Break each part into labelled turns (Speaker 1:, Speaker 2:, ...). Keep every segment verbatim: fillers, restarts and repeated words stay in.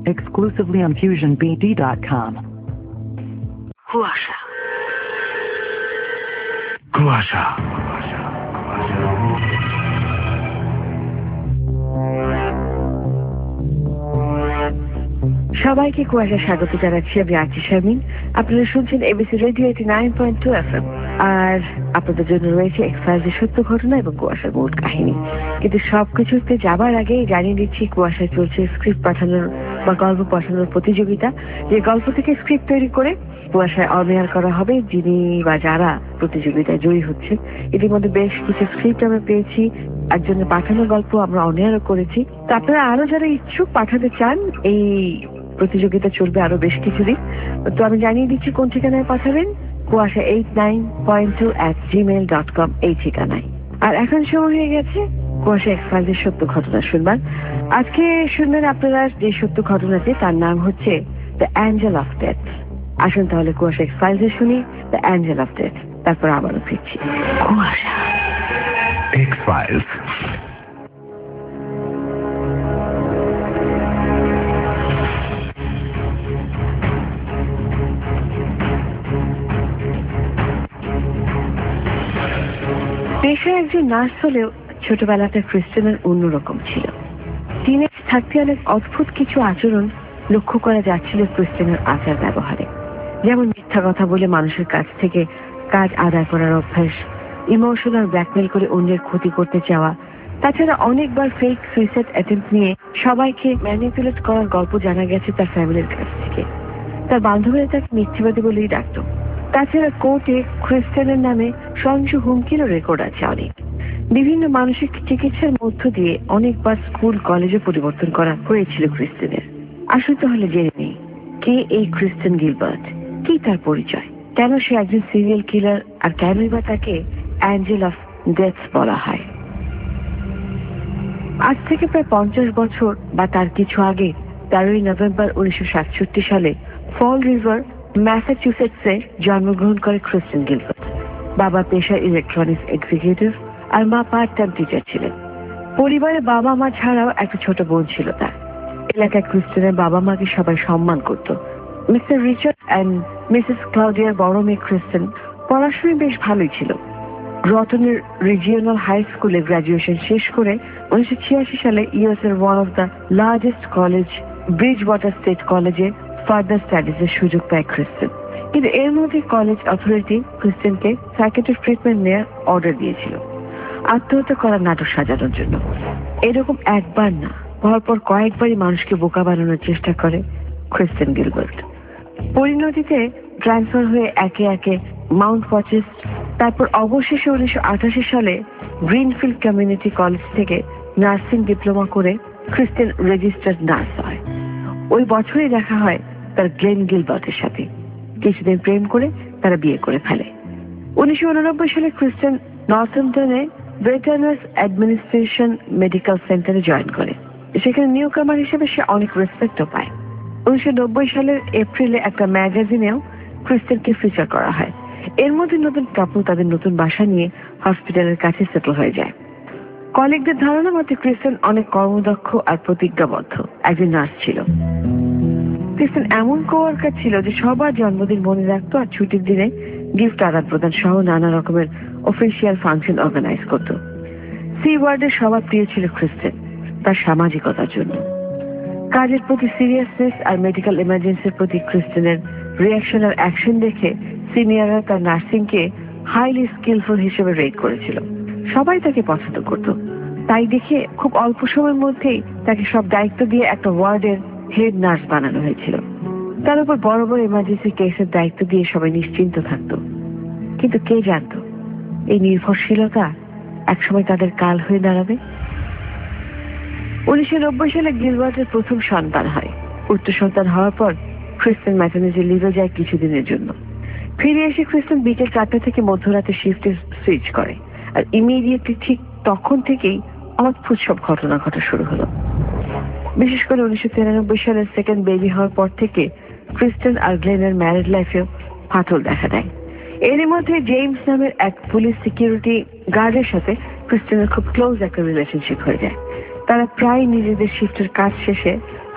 Speaker 1: exclusively on fusion b d dot com.
Speaker 2: কুয়াশা
Speaker 3: কুয়াশা
Speaker 2: সবাইকে কুয়াশা স্বাগত জানাচ্ছি। আমি আছি শারমিন। আপনারা শুনছেন ABC radio eighty nine point two F M. আর আপনাদের জন্য রয়েছে এক্স ফাইলের সত্য ঘটনা এবং কুয়াশার মূল কাহিনী। কিন্তু সবকিছুতে যাবার আগে জানিয়ে দিচ্ছি, কুয়াশায় চলছে স্ক্রিপ্ট পাঠানোর বা গল্প পাঠানোর প্রতিযোগিতা। যে গল্প থেকে স্ক্রিপ্ট তৈরি করে কুয়াশায় অনএয়ার করা হবে যিনি বা যারা প্রতিযোগিতায় জয়ী হচ্ছে। ইতিমধ্যে বেশ কিছু স্ক্রিপ্ট আমরা পেয়েছি, একজনের পাঠানো গল্প আমরা অনএয়ারও করেছি। তো আপনারা আরো যারা ইচ্ছুক পাঠাতে চান, এই প্রতিযোগিতা চলবে আরো বেশ কিছুদিন। তো আমি জানিয়ে দিচ্ছি কোন ঠিকানায় পাঠাবেন, Kuasha eight nine point two at Gmail dot com এই ঠিকানায়। আর এখন সময় হয়ে গেছে কুয়াশা এক্স ফাইলের সত্য ঘটনা শুনবার। আজকে শুনবেন আপনারা যে সত্য ঘটনাটি, তার নাম হচ্ছে দ্য অ্যাঞ্জেল অফ ডেথ। আসুন তাহলে কুয়াশা এক্স ফাইলে শুনি দ্য অ্যাঞ্জেল অফ ডেথ, তারপর আবারও ফিরছি। কুয়াশা
Speaker 3: এক্স ফাইলস।
Speaker 2: পেশায় একজন নার্স হলেও ছোটবেলাতে ক্রিস্টিনের অন্যরকম ছিল। টিনেজ থাকতে অনেক অদ্ভুত কিছু আচরণ লক্ষ্য করা যাচ্ছিল ক্রিস্টিনের আচার ব্যবহারে। যেমন মিথ্যা কথা বলে মানুষের কাছ থেকে কাজ আদায় করার অভ্যাস, ইমোশনাল ব্ল্যাকমেল করে অন্যের ক্ষতি করতে চাওয়া, তাছাড়া অনেকবার ফেক সুইসাইড অ্যাটেম্প নিয়ে সবাইকে ম্যানিপুলেট করার গল্প জানা গেছে তার ফ্যামিলির কাছ থেকে। তার বান্ধবীরা তাকে মিথ্যেবাদী বলেই ডাকত। তাছাড়া কোর্টে ক্রিস্টিনের নামে সহিংস হুমকিরও রেকর্ড আছে অনেক। বিভিন্ন মানসিক চিকিৎসার মধ্য দিয়ে অনেকবার স্কুল কলেজে পরিবর্তন করা হয়েছিল ক্রিস্টিনের। আসুন তাহলে জেনে নেই কে এই ক্রিস্টিন গিলবার্ট, কি তার পরিচয়, কেন সে একজন সিরিয়াল কিলার, আর কেনই বা তাকে অ্যাঞ্জেল অফ ডেথ বলা হয়। আজ থেকে প্রায় পঞ্চাশ বছর বা তার কিছু আগে তেরোই নভেম্বর উনিশশো সাতষট্টি সালে ফল রিভার ম্যাসাচুসেটসে জন্মগ্রহণ করে ক্রিস্টিন গিলবার্ট। বাবা পেশায় ইলেকট্রনিক্স এক্সিকিউটিভ আর মা পার্ট টাইম টিচার ছিলেন। পরিবারে বাবা মা ছাড়াও একটা ছোট বোন ছিল তার। এলাকায় ক্রিস্টিনের বাবা মাকে সবাই সম্মান করত। মিস্টার রিচার্ড অ্যান্ড মিসেস ক্লাউডিয়ার বড় মেয়ে ক্রিস্টিন পড়াশোনায় বেশ ভালোই ছিল। রটনের রিজিওনাল হাই স্কুলে গ্রাজুয়েশন শেষ করে উনিশশো ছিয়াশি সালে ইউএস এর one of the largest college Bridgewater state কলেজে ফার্দার স্টাডিজ এর সুযোগ পায় ক্রিস্টিন। কিন্তু এর মধ্যে কলেজ অথরিটি ক্রিস্টিনকে সাইকিয়াট্রিক ট্রিটমেন্ট নেওয়ার অর্ডার দিয়েছিল আত্মহত্যা করার নাটক সাজানোর জন্য। এরকম একবার না, পরপর কয়েকবারই মানুষকে বোকা বানানোর চেষ্টা করে ক্রিস্টিন গিলবার্ট। পরিণতিতে ট্রান্সফার হয়ে একে একে মাউন্ট পচেস, তারপর অবশেষে উনিশশো আটাশি সালে গ্রিনফিল্ড কমিউনিটি কলেজ থেকে নার্সিং ডিপ্লোমা করে ক্রিস্টিন রেজিস্টার্ড নার্স হয়। ওই বছরই দেখা হয় তার গ্লেন গিলবার্টের সাথে। কিছুদিন প্রেম করে তারা বিয়ে করে ফেলে। উনিশশো উননব্বই সালে ক্রিস্টিন নর্থম্পটনে ভেটারনারিজ অ্যাডমিনিস্ট্রেশন মেডিকেল সেন্টারে জয়েন করে। সেখানে নিউ কামার হিসেবে সে অনেক রেসপেক্টও পায়। উনিশশো নব্বই সালের এপ্রিলে একটা ম্যাগাজিনেও ক্রিস্টিনকে ফিচার করা হয়। এর মধ্যে নতুন কাপল তাদের নতুন বাসা নিয়ে হসপিটালের কাছে সেটেল হয়ে যায়। কলিগদের ধারণা মতে ক্রিস্টিন অনেক কর্মদক্ষ আর প্রতিজ্ঞাবদ্ধ একজন নার্স ছিল। ক্রিস্টিন এমন কোয়ার্কার ছিল যে সবার জন্মদিন মনে রাখতো আর ছুটির দিনে গিফট আদান প্রদান সহ নানা রকমের অফিসিয়াল ফাংশন অর্গানাইজ করত। সি ওয়ার্ডের সবার প্রিয় ছিল ক্রিস্টিন তার সামাজিকতার জন্য। কাজের প্রতি সিরিয়াসনেস আর মেডিকেল ইমার্জেন্সির প্রতি ক্রিস্টিনের রিয়াকশন আর অ্যাকশন দেখে সিনিয়ররা তার নার্সিংকে হাইলি স্কিলফুল হিসেবে রেট করেছিল। সবাই তাকে পছন্দ করত। তাই দেখে খুব অল্প সময়ের মধ্যেই তাকে সব দায়িত্ব দিয়ে একটা ওয়ার্ডের হেড নার্স বানানো হয়েছিল। তার উপর বড় বড় ইমার্জেন্সি কেসের দায়িত্ব দিয়ে সবাই নিশ্চিন্ত থাকত। কিন্তু কে জানত এই নির্ভরশীলতা একসময় তাদের কাল হয়ে দাঁড়াবে। উনিশশো নব্বই সালে গিলবার্টের প্রথম সন্তান হয়। উত্তর সন্তান হওয়ার পর ক্রিস্টিন ম্যাটারনিটি লিভে যায় কিছুদিনের জন্য। ফিরে এসে ক্রিস্টিন বিকেল চারটা থেকে মধ্যরাতে শিফটে সুইচ করে। আর ইমিডিয়েটলি ঠিক তখন থেকেই অদ্ভুত সব ঘটনা ঘটা শুরু হলো। বিশেষ করে উনিশশো তিরানব্বই সালের সেকেন্ড বেবি হওয়ার পর থেকে ক্রিস্টিন আর গ্লেনের ম্যারিড লাইফেও ফাটল দেখা দেয়। এরই মধ্যে জেমস নামের এক পুলিশ সিকিউরিটি গার্ডের সাথে ক্রিস্টিনের খুব ক্লোজ একটা রিলেশনশিপ হয়ে যায়। তারা প্রায় নিজেদের শিফটের কাজ শেষে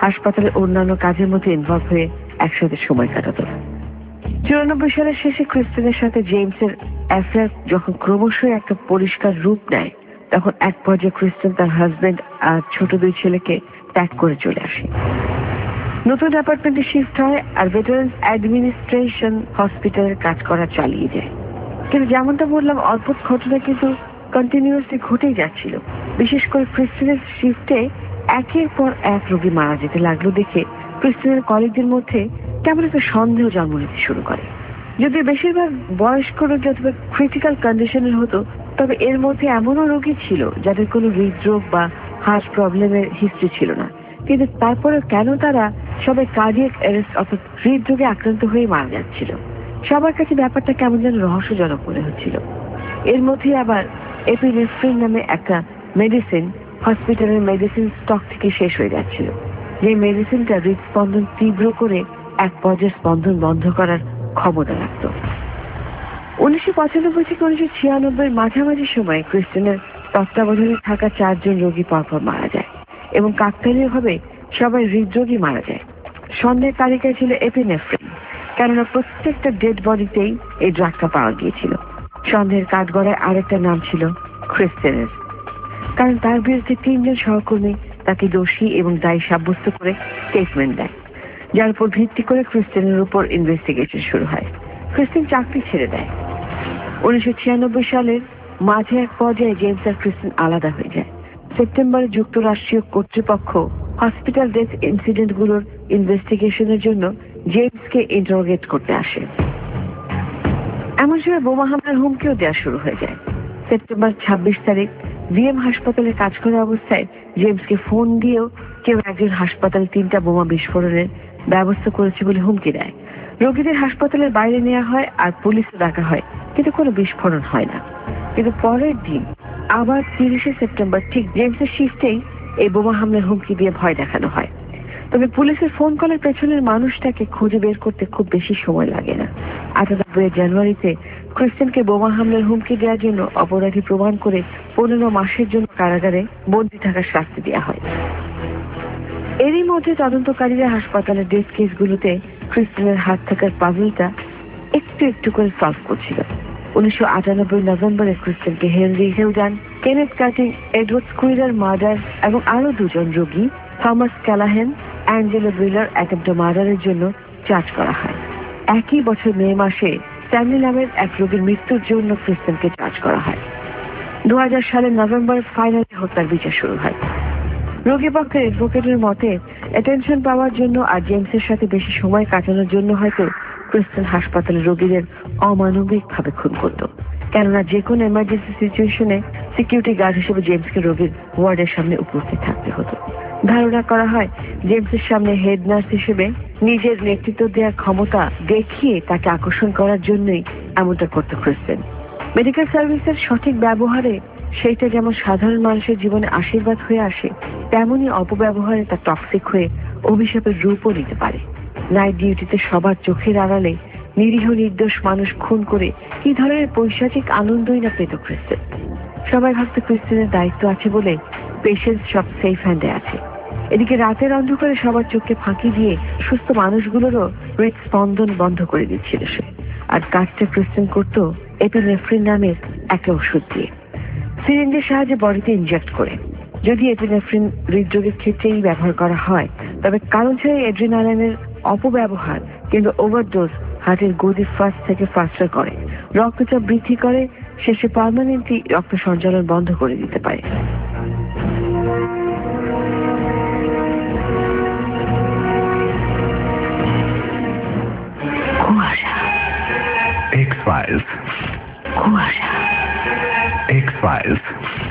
Speaker 2: হাসপাতালের অন্যান্য কাজের মধ্যে ইনভলভ হয়ে একসাথে সময় কাটাত। চুরানব্বই সালের শেষে ক্রিস্টিনের সাথে জেমসের অ্যাফেয়ার যখন ক্রমশই একটা পরিষ্কার রূপ নেয়, তখন এক পর্যায়ে ক্রিস্টিন তার হাজবেন্ড আর ছোট দুই ছেলেকে ত্যাগ করে চলে আসে। নতুন অ্যাপার্টমেন্টে শিফট হয় আর ভেটারেন্স অ্যাডমিনিস্ট্রেশন হসপিটালের কাজ করা চালিয়ে যায়। কিন্তু যেমনটা বললাম, অদ্ভুত ঘটনা কিন্তু কন্টিনিউয়াসলি ঘটেই যাচ্ছিল। বিশেষ করে ক্রিস্টিনের শিফটে একের পর এক রোগী মারা যেতে লাগলো দেখে ক্রিস্টিনের কলিগদের মধ্যে কেমন একটা সন্দেহ জন্ম নিতে শুরু করে। যদি বেশিরভাগ বয়স্ক রোগী অথবা ক্রিটিক্যাল কন্ডিশনের হতো, তবে এর মধ্যে এমনও রোগী ছিল যাদের কোনো হৃদরোগ বা হার্ট প্রবলেমের হিস্ট্রি ছিল না, কিন্তু তারপরে কেন তারা সবাই কার্ডিয়াক অ্যারেস্ট অর্থাৎ হৃদরোগে আক্রান্ত হয়ে মারা যাচ্ছিল? সবার কাছে ব্যাপারটা কেমন যেন রহস্যজনক মনে হচ্ছিল। এর মধ্যে আবার এপিনেফ্রিন নামে একটা মেডিসিন হসপিটালের মেডিসিন স্টক থেকে শেষ হয়ে যাচ্ছিল, যে মেডিসিনটা হৃদস্পন্দন তীব্র করে এক পর্যায়ে স্পন্দন বন্ধ করার ক্ষমতা রাখত। উনিশশো পঁচানব্বই থেকে উনিশশো ছিয়ানব্বই মাঝামাঝি সময়ে ক্রিস্টিনের তত্ত্বাবধানে থাকা চারজন রোগী পরপর মারা যায় এবং কাকতালীয়ভাবে সবাই হৃদরোগী মারা যায়। সন্দেহের তালিকায় ছিল এপিনেফ্রিন, কেননা প্রত্যেকটা ডেড বডিতেই এই ড্রাগটা পাওয়া গিয়েছিল। সন্দেহের কাঠগড়ায় আরেকটা নাম ছিল ক্রিস্টিনের, কারণ তার বিরুদ্ধে তিনজন সহকর্মী তাকে দোষী এবং দায়ী সাব্যস্ত করে স্টেটমেন্ট দেয়, যার উপর ভিত্তি করে ক্রিস্টিনের উপর ইনভেস্টিগেশন শুরু হয়। ক্রিস্টিন চাকরি ছেড়ে দেয়। উনিশশো ছিয়ানব্বই সালের মাঝে এক পর্যায়ে জেমস আর ক্রিস্টিন আলাদা হয়ে যায়। সেপ্টেম্বরে যুক্তরাষ্ট্রীয় কর্তৃপক্ষ হসপিটাল ডেথ ইনসিডেন্ট গুলোর ইনভেস্টিগেশনের জন্য জেমসকে ইন্টারোগেট করতে আসে। এমন সময় বোমা হামলার হুমকিও দেওয়া শুরু হয়ে যায়। সেপ্টেম্বর ছাব্বিশ তারিখ ভিএম হাসপাতালে কাজ করা অবস্থায় জেমসকে ফোন দিয়েও কেউ একজন হাসপাতালে তিনটা বোমা বিস্ফোরণের ব্যবস্থা করেছে বলে হুমকি দেয়। রোগীদের হাসপাতালের বাইরে নেওয়া হয় আর পুলিশও ডাকা হয়, কিন্তু কোনো বিস্ফোরণ হয় না। কিন্তু পরের দিন আবার তিরিশে সেপ্টেম্বর ঠিক জেমসের শিফটেই এই বোমা হামলার হুমকি দিয়ে ভয় দেখানো হয়। তবে পুলিশের ফোন কলের পেছনের মানুষটাকে খুঁজে বের করতে খুব বেশি সময় লাগে না। আটানব্বই জানুয়ারিতে ক্রিস্টিনকে বোমা হামলার হুমকি দেওয়ার জন্য অপরাধী প্রমাণ করে পনেরো মাসের জন্য কারাগারে বন্দী থাকার শাস্তি দেওয়া হয়। এরই মধ্যে তদন্তকারীরা হাসপাতালের ডেথ কেসগুলোতে ক্রিস্টিনের হাত থাকার পাজলটা একটু একটু করে সলভ করছিল। উনিশশো আটানব্বই নভেম্বরে ক্রিস্টিনকে Henry Hildan, Kenneth Cutting, Edward Skwira murder এবং আরো দুজন রোগী Thomas Callahan, Angelo Brillar attempt মার্ডারের জন্য চার্জ করা হয়। একই বছর মে মাসে স্ট্যানলি নামের এক রোগীর মৃত্যুর জন্য ক্রিস্টিনকে চার্জ করা হয়। দু হাজার সালের নভেম্বরে ফাইনালি হত্যার বিচার শুরু হয়। রোগী পক্ষের অ্যাডভোকেটের মতে অ্যাটেনশন পাওয়ার জন্য আর জেমসের সাথে বেশি সময় কাটানোর জন্য হয়তো ক্রিস্টিন হাসপাতালের রোগীদের অমানবিক ভাবে খুন করত, কেননা যে কোনো এমার্জেন্সি সিচুয়েশনে সিকিউরিটি গার্ড হিসেবে জেমসকে রোগীর ওয়ার্ডের সামনে উপস্থিত থাকতে হতো। ধারণা করা হয় জেমসের সামনে হেড নার্স হিসেবে নিজের নেতৃত্ব দেওয়ার ক্ষমতা দেখিয়ে তাকে আকর্ষণ করার জন্যই এমনটা করত ক্রিস্টিন। মেডিকেল সার্ভিসের সঠিক ব্যবহারে সেইটা যেমন সাধারণ মানুষের জীবনে আশীর্বাদ হয়ে আসে, তেমনই অপব্যবহারে তা টক্সিক হয়ে অভিশাপের রূপও নিতে পারে। নাইট ডিউটিতে সবার চোখের আড়ালে নিরীহ নির্দোষ মানুষ খুন করে কি ধরনের পৈশাচিক আনন্দই না পেত ক্রিস্টিন। সবাই ভাবত ক্রিস্টিনের দায়িত্ব আছে বলে পেশেন্ট সব সেফ হ্যান্ডে আছে। এদিকে রাতের অন্ধকারে সবার চোখকে ফাঁকি দিয়ে সুস্থ মানুষগুলোরও হৃদস্পন্দন বন্ধ করে দিচ্ছিল সে। আর কাজটা ক্রিস্টিন করত এপিনেফ্রিন নামের একটা ওষুধ দিয়ে, সিরিঞ্জের সাহায্যে বডিতে ইনজেক্ট করে। যদি এপিনেফ্রিন হৃদরোগের ক্ষেত্রেই ব্যবহার করা হয়, তবে কারণ ছাড়াই অ্যাড্রিনালাইনের অপব্যবহার কিন্তু ওভারডোজ হার্টের গতি ফাস্ট থেকে ফাস্টার করে, রক্তচাপ বৃদ্ধি করে, শেষে পার্মানেন্টলি রক্ত সঞ্চালন বন্ধ করে দিতে পারে। কুয়াশা,
Speaker 3: X-Files,
Speaker 2: কুয়াশা,
Speaker 3: X-Files.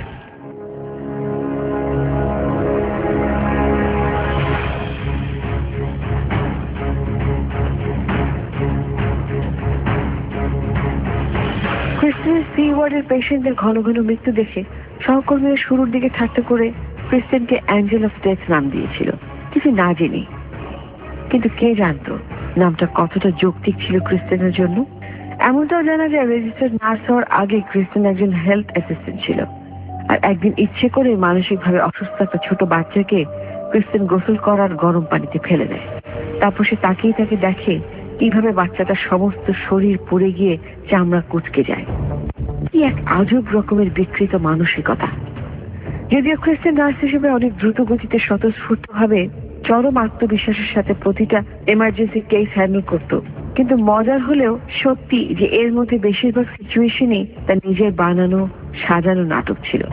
Speaker 2: ক্রিস্টিনের সি ওয়ার্ডের পেশেন্টদের ঘন ঘন মৃত্যু দেখে সহকর্মীরা শুরুর দিকে ঠাট্টা করে ক্রিস্টিনকে অ্যাঞ্জেল অফ ডেথ নাম দিয়েছিল, কিছু না জেনে। কিন্তু কে জানতো নামটা কতটা যৌক্তিক ছিল ক্রিস্টিনের জন্য। এমনটাও জানা যায় রেজিস্টার্ড নার্স হওয়ার আগে ক্রিস্টিন একজন হেলথ অ্যাসিস্ট্যান্ট ছিল, আর একদিন ইচ্ছে করে মানসিকভাবে অসুস্থ একটা ছোট বাচ্চাকে ক্রিস্টেন গোসল করার গরম পানিতে ফেলে দেয়। তারপর সে তাকিয়ে তাকে দেখে কিভাবে বাচ্চাটার সমস্ত শরীর পুড়ে গিয়ে চামড়া কুচকে যায়। কি এক আজব রকমের বিকৃত মানসিকতা। যদিও ক্রিস্টেন নার্স হিসেবে অনেক দ্রুত গতিতে স্বতঃস্ফূর্ত ভাবে চরম আত্মবিশ্বাসের সাথে প্রতিটা এমার্জেন্সি কেস হ্যান্ডেল করত, কিন্তু মজার হলেও সত্যি যে এর মধ্যে বেশিরভাগ সিচুয়েশনই তার নিজের বানানো সাজানো নাটক ছিল।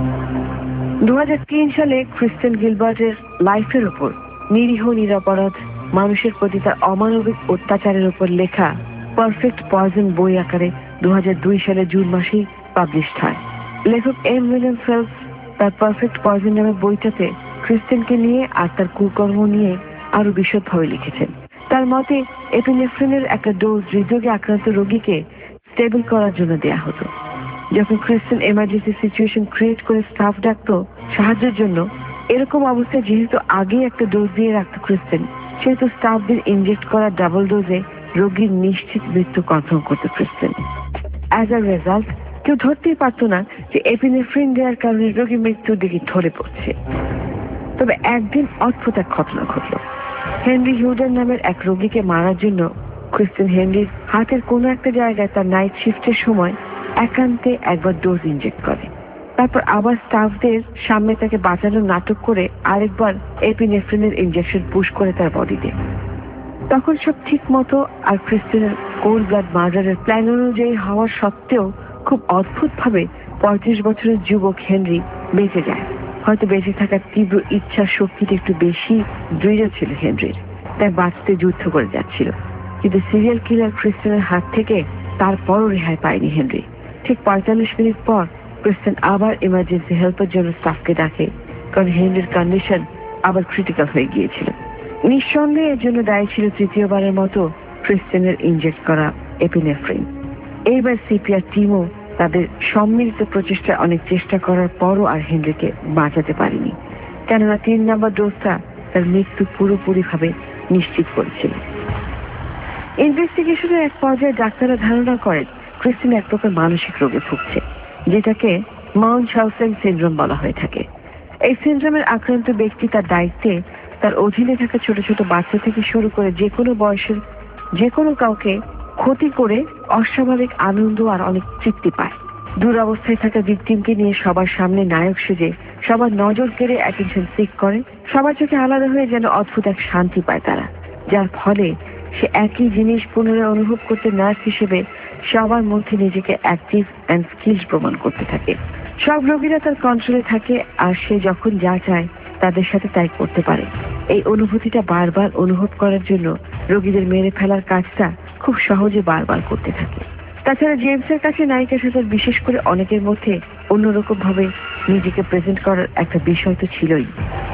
Speaker 2: দু হাজার তিন সালে ক্রিস্টেন গিলবার্টের লাইফের উপর নিরীহ নিরাপরাধ মানুষের প্রতি তার অমানবিক অত্যাচারের উপর লেখা পারফেক্ট পয়জন বই আকারে দু হাজার দুই সালে জুন মাসেই পাবলিশড হয়। লেখক এম উইলিয়াম ফেলপস তার পারফেক্ট পয়জন নামের বইটাতে ক্রিস্টেনকে নিয়ে আর তার কুকর্ম নিয়ে আরো বিশদভাবে লিখেছেন। তার মতে এপিনেফ্রিনের একটা ডোজ হৃদরোগে আক্রান্ত রোগীকে স্টেবল করার জন্য দেয়া হতো। যখন ক্রিস্টেন এমার্জেন্সি সিচুয়েশন ক্রিয়েট করে স্টাফ ডাকতো সাহায্যের জন্য, এরকম অবস্থায় যেহেতু আগে একটা ডোজ দিয়ে রাখতো ক্রিস্টেন, সেহেতু স্টাফদের ইনজেক্ট করা ডাবল ডোজে রোগীর নিশ্চিত মৃত্যু কনফার্ম করতো ক্রিস্টেন। অ্যাজ আ রেজাল্ট কেউ ধরতেই পারতো না যে এপিনেফ্রিন দেওয়ার কারণে রোগী মৃত্যুর দিকে ঢলে পড়ছে। তবে একদিন অদ্ভুত এক ঘটনা ঘটল। হেনরি হিউডেন নামের এক রোগীকে মারার জন্য ক্রিস্টেন হেনরির হাতের কোনো একটা জায়গায় তার নাইট শিফটের সময় একান্তে একবার ডোজ ইনজেক্ট করে। তারপর আবার স্টাফদের সামনে তাকে বাঁচানোর নাটক করে আরেকবার এপিনেফ্রিনের ইনজেকশন পুশ করে তার বডিতে। তখন সব ঠিক মতো আর ক্রিস্টেনের কোল্ড ব্লাড মার্ডারের প্ল্যান অনুযায়ী হওয়ার সত্ত্বেও খুব অদ্ভুত ভাবে পঁয়ত্রিশ বছরের যুবক হেনরি বেঁচে যায়। হয়তো বেঁচে থাকার তীব্র ইচ্ছা শক্তিটা একটু বেশি দৃঢ় ছিল হেনরির, তাই বাঁচতে যুদ্ধ করে যাচ্ছিল। কিন্তু সিরিয়াল কিলার ক্রিস্টেনের হাত থেকে তারপরও রেহাই পায়নি হেনরি। ঠিক পঁয়তাল্লিশ মিনিট পর ক্রিস্টেন আবার ইমার্জেন্সি হেল্পের জন্য স্টাফকে ডাকে, কারণ হেনরির কন্ডিশন আবার ক্রিটিক্যাল হয়ে গিয়েছিল। নিঃসন্দেহে এর জন্য দায়ী ছিল তৃতীয়বারের মতো ক্রিস্টেনের ইনজেক্ট করা এপিনেফ্রিন। এইবার সিপিআর টিমও তাদের সম্মিলিত প্রচেষ্টায় অনেক চেষ্টা করার পরও আর হেনরিকে বাঁচাতে পারেনি, কেননা তিন নম্বর ডোজটা তার মৃত্যু পুরোপুরি ভাবে নিশ্চিত করেছিল। ইনভেস্টিগেশনের এক পর্যায়ে ডাক্তাররা ধারণা করেন ক্রিস্টেন এক প্রকার মানসিক রোগে ভুগছে, যেটাকে মাউন্টশাউসেন সিনড্রোম বলা হয়ে থাকে। এই সিনড্রোমের আক্রান্ত ব্যক্তি তার দায়িত্বে তার অধীনে থাকা ছোট ছোট বাচ্চা থেকে শুরু করে যে কোনো বয়সের যে কোনো কাউকে ক্ষতি করে অস্বাভাবিক আনন্দ আর অনেক তৃপ্তি পায়। দুরবস্থায় থাকা ভিকটিমকে নিয়ে সবার সামনে নায়ক সেজে সবার নজর কেড়ে অ্যাটেনশন সিক করে, সবার চোখে আলাদা হয়ে যেন অদ্ভুত এক শান্তি পায় তারা, যার ফলে সে একই জিনিস পুনরায় অনুভব করতে নার্স হিসেবে সবার মধ্যে নিজেকে অ্যাক্টিভ অ্যান্ড স্কিলড প্রমাণ করতে থাকে। সব রোগীরা তার কন্ট্রোলে থাকে আর সে যখন যা চায় তাদের সাথে তাই করতে পারে। এই অনুভূতিটা বারবার অনুভব করার জন্য রোগীদের মেরে ফেলার কাজটা খুব সহজে বারবার করতে থাকে। তাছাড়া জেমসের কাছে নায়িকার সাথে বিশেষ করে অনেকের মধ্যে অন্যরকম ভাবে নিজেকে প্রেজেন্ট করার একটা বিষয় তো ছিলই।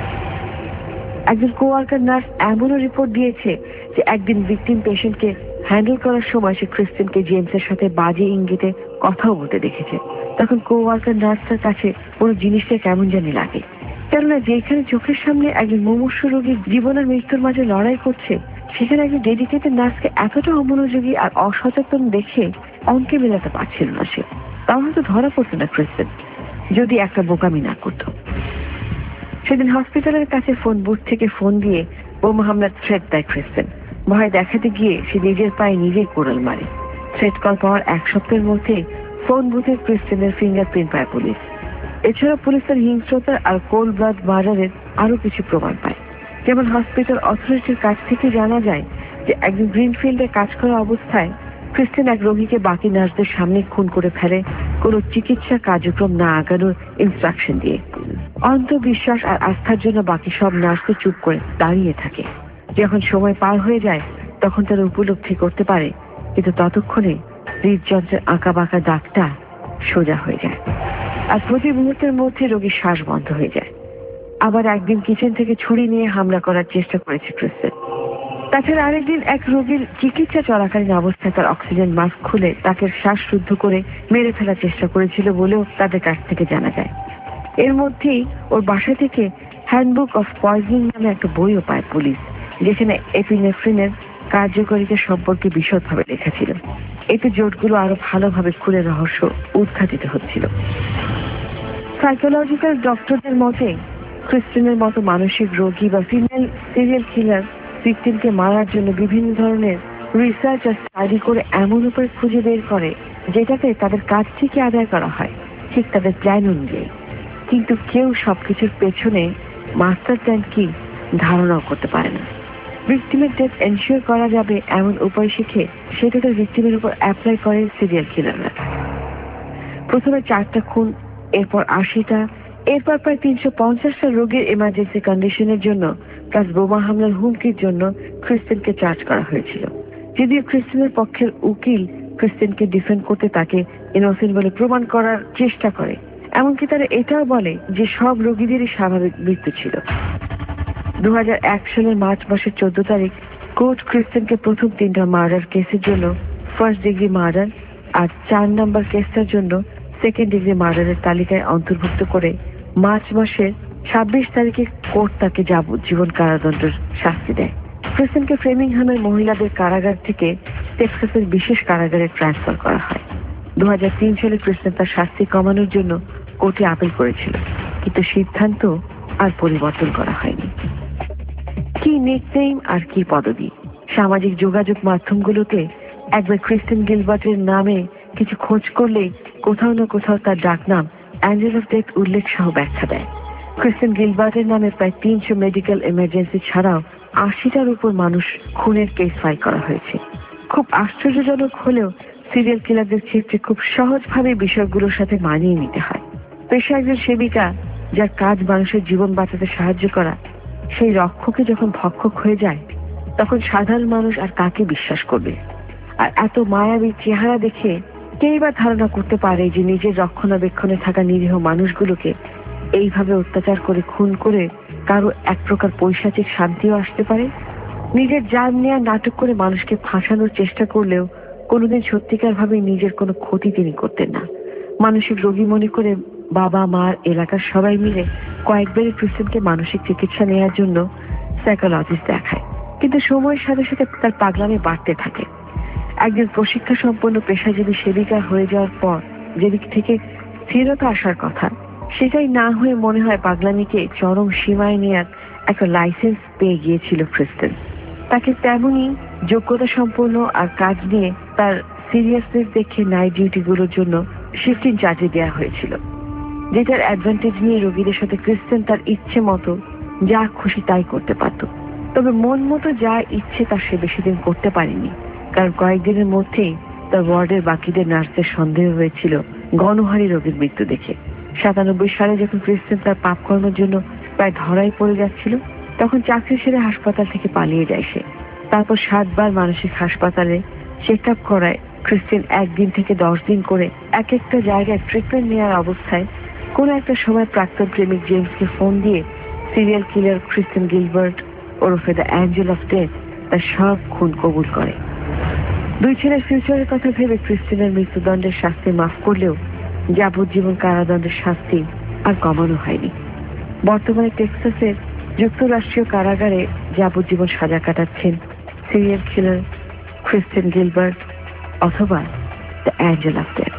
Speaker 2: একজন কোয়ার্কার নার্স এমনও রিপোর্ট দিয়েছে যে একদিন ভিকটিম পেশেন্টকে হ্যান্ডেল করার সময় সে ক্রিস্টেনকে জেমসের সাথে বাজে ইঙ্গিতে কথাও বলতে দেখেছে। তখন কোয়ার্কার নার্সটার কাছে পুরো জিনিসটা কেমন জানি লাগে, কেননা যেখানে চোখের সামনে একজন মুমূর্ষ রোগীর জীবন আর মৃত্যুর মাঝে লড়াই করছে, সেখানে একজন ডেডিকেটেড নার্সকে এতটা অমনোযোগী আর অসচেতন দেখে অঙ্কে মেলাতে পারছিল না সে। তাও হয়তো ধরা পড়তো না ক্রিস্টেন যদি একটা বোকামি না করতো। সেদিন হসপিটালের কাছে ফোন বুথ থেকে ফোন দিয়ে বোমা হামলার থ্রেট দেয় ক্রিস্টেন। ভয় দেখাতে গিয়ে সে নিজের পায়ে নিজেই কোড়াল মারে। থ্রেট কল পাওয়ার এক সপ্তাহের মধ্যে ফোন বুথে ক্রিস্টেনের ফিঙ্গারপ্রিন্ট পায় পুলিশ। এছাড়া পুলিশ তার হিংস্রতা আর কোল্ড ব্লাড মার্ডারের আরো কিছু প্রমাণ পায়। যেমন হসপিটাল অথরিটির কাছ থেকে জানা যায় যে একজন গ্রিনফিল্ডে কাজ করা অবস্থায় ক্রিস্টেন এক রোগীকে বাকি নার্সদের সামনে খুন করে ফেলে কোনো চিকিৎসা কার্যক্রম না আগানোর ইনস্ট্রাকশন দিয়ে। অন্ধবিশ্বাস আর আস্থার জন্য বাকি সব নার্সকে চুপ করে দাঁড়িয়ে থাকে। যখন সময় পার হয়ে যায় তখন তারা উপলব্ধি করতে পারে, কিন্তু ততক্ষণে হৃদযন্ত্রের আঁকা বাঁকা দাগটা সোজা হয়ে যায় আর প্রতি মুহূর্তের মধ্যে রোগীর শ্বাস বন্ধ হয়ে যায়। আবার একদিন কিচেন থেকে ছুরি নিয়ে হামলা করার চেষ্টা করেছে ক্রিস্টেন। তাছাড়া আরেকদিন এক রোগীর চিকিৎসা চলাকালীন অবস্থায় তার অক্সিজেন মাস্ক খুলে তাকে শ্বাসরুদ্ধ করে মেরে ফেলার চেষ্টা করেছিল বলেও তাদের কাছ থেকে জানা যায়। এর মধ্যেই ওর বাসা থেকে হ্যান্ডবুক অফ পয়জনিং নামে একটা বইও পায় পুলিশ, যেখানে এপিনেফ্রিনের কার্যকারিতা সম্পর্কে বিশদভাবে লেখা ছিল। এতে জোটগুলো আরো ভালোভাবে খুলে রহস্য উদ্ঘাটিত হচ্ছিল। সাইকোলজিক্যাল ডক্টরদের মতে ক্রিস্টিনের মতো মানসিক রোগী বা ফিমেল সিরিয়াল কিলার ভিকটিমকে মারার জন্য বিভিন্ন ধরনের রিসার্চ আর স্টাডি করে এমন উপায় খুঁজে বের করে যেটাতে তাদের কাজ থেকে আদায় করা হয় ঠিক তাদের প্ল্যান অনুযায়ী। কিন্তু কেউ সবকিছুর পেছনে মাস্টার প্ল্যান কি ধারণাও করতে পারে না। ভিকটিমের ডেথ এনশিওর করা যাবে এমন উপায় শিখে সেটা তার ভিকটিমের উপর অ্যাপ্লাই করে সিরিয়াল কিলাররা। প্রথমে চারটা খুন, এরপর আশিটা, এরপর প্রায় তিনশো পঞ্চাশটা রোগীর এমার্জেন্সি কন্ডিশনের জন্য প্লাস বোমা হামলার হুমকির জন্য ক্রিস্টিনকে চার্জ করা হয়েছিল। যদিও ক্রিস্টিনের পক্ষের উকিল ক্রিস্টিনকে ডিফেন্ড করতে তাকে ইনোসেন্ট বলে প্রমাণ করার চেষ্টা করে, এমনকি তারা এটাও বলে যে সব রোগীদেরই স্বাভাবিক মৃত্যু ছিল। দু হাজার এক সালের মার্চ মাসের চোদ্দ তারিখ কোর্ট ক্রিস্টিনকে প্রথম তিনটা মার্ডার কেসের জন্য ফার্স্ট ডিগ্রি মার্ডার আর চার নম্বর কেসটার জন্য সেকেন্ড ডিগ্রি মার্ডারের তালিকায় অন্তর্ভুক্ত করে মার্চ মাসের ছাব্বিশ তারিখে কোর্ট তাকে যাবজ্জীবন কারাদণ্ডের শাস্তি দেয়। ক্রিস্টিনকে ফ্রেমিংহামের মহিলাদের কারাগার থেকে টেক্সাসের বিশেষ কারাগারে ট্রান্সফার করা হয়। দু হাজার তিন সালে ক্রিস্টিন তার শাস্তি কমানোর জন্য কোর্টে আপিল করেছিল, কিন্তু সিদ্ধান্ত আর পরিবর্তন করা হয়নি। কি নিকনেম আর কি পদবি? সামাজিক যোগাযোগ মাধ্যমগুলোতে একবার ক্রিস্টিন গিলবার্টের নামে কিছু খোঁজ করলেই কোথাও না কোথাও তার ডাকনাম অ্যাঞ্জেল অফ ডেথ উল্লেখ সহ ব্যাখ্যা দেয়। ক্রিস্টিন গিলবার্টের নামে প্রায় তিনশো মেডিকেল এমার্জেন্সি ছাড়াও আশিটার উপর মানুষ খুনের কেস ফাইল করা হয়েছে। খুব আশ্চর্যজনক হলেও সিরিয়াল কিলারদের ক্ষেত্রে খুব সহজভাবে বিষয়গুলোর সাথে মানিয়ে নিতে হয়। পেশা একজন সেবিকা, যার কাজ মানুষের জীবন বাঁচাতে সাহায্য করা, সেই রক্ষকে যখন ভক্ষক হয়ে যায় তখন সাধারণ মানুষ আর কাকে বিশ্বাস করবে? আর এত মায়াবী চেহারা দেখে কেই বা ধারণা করতে পারে যে নিজের রক্ষণাবেক্ষণে থাকা নিরীহ মানুষগুলোকে এইভাবে অত্যাচার করে খুন করে কারো এক প্রকার পৈশাচিক শান্তিও আসতে পারে? নিজের জান নেওয়ার নাটক করে মানুষকে ফাঁসানোর চেষ্টা করলেও কোনোদিন সত্যিকার ভাবে নিজের কোনো ক্ষতি তিনি করতেন না। মানসিক রোগী মনে করে বাবা মার এলাকার সবাই মিলে কয়েকবারই ক্রিস্টিনকে মানসিক চিকিৎসা নেওয়ার জন্য সাইকোলজিস্ট দেখায়, কিন্তু সময়ের সাথে সাথে তার পাগলামি বাড়তে থাকে। একজন প্রশিক্ষা সম্পন্ন পেশাজীবী সেবিকা হয়ে যাওয়ার পর যেদিক থেকে স্থিরতা আসার কথা, সেটাই না হয়ে মনে হয় পাগলামিকে চরম সীমায় নেওয়ার একটা লাইসেন্স পেয়ে গিয়েছিল ক্রিস্টিন। তাকে তেমনই যোগ্যতা সম্পন্ন আর কাজ নিয়ে তার সিরিয়াসনেস দেখে নাইট ডিউটি গুলোর জন্য শিফটিং চার্জে দেওয়া হয়েছিল, যেটার অ্যাডভান্টেজ নিয়ে রোগীদের সাথে ক্রিস্টিন তার ইচ্ছে মতো যা খুশি তাই করতে পারত। তবে মন মতো যা ইচ্ছে তা সে বেশি দিন করতে পারেনি, কারণ কয়েকদিনের মধ্যেই তার ওয়ার্ডের বাকিদের নার্সদের সন্দেহ হয়েছিল গণহারি রোগীর মৃত্যু দেখে। সাতানব্বই সালে যখন ক্রিস্টিন তার পাপ কর্মের জন্য প্রায় ধরাই পড়ে যাচ্ছিল, তখন চাকরি ছেড়ে হাসপাতাল থেকে পালিয়ে যায় সে। তারপর সাতবার মানসিক হাসপাতালে চেক আপ করায় ক্রিস্টিন একদিন থেকে দশ দিন করে এক একটা জায়গায় ট্রিটমেন্ট নেওয়ার অবস্থায় কোন একটা সময় প্রাক্তন প্রেমিক জেমসকে ফোন দিয়ে সিরিয়াল কিলার ক্রিস্টিন গিলবার্ট ওরফে দ্য অ্যাঞ্জেল অফ ডেথ তার সব খুন কবুল করে। দুই ছেলের ফিউচারের কথা ভেবে ক্রিস্টিনের মৃত্যুদণ্ডের শাস্তি মাফ করলেও যাবজ্জীবন কারাদণ্ডের শাস্তি আর কমানো হয়নি। বর্তমানে টেক্সাসের যুক্তরাষ্ট্রীয় কারাগারে যাবজ্জীবন সাজা কাটাচ্ছেন সিরিয়াল কিলার ক্রিস্টিন গিলবার্ট অথবা the angel of death.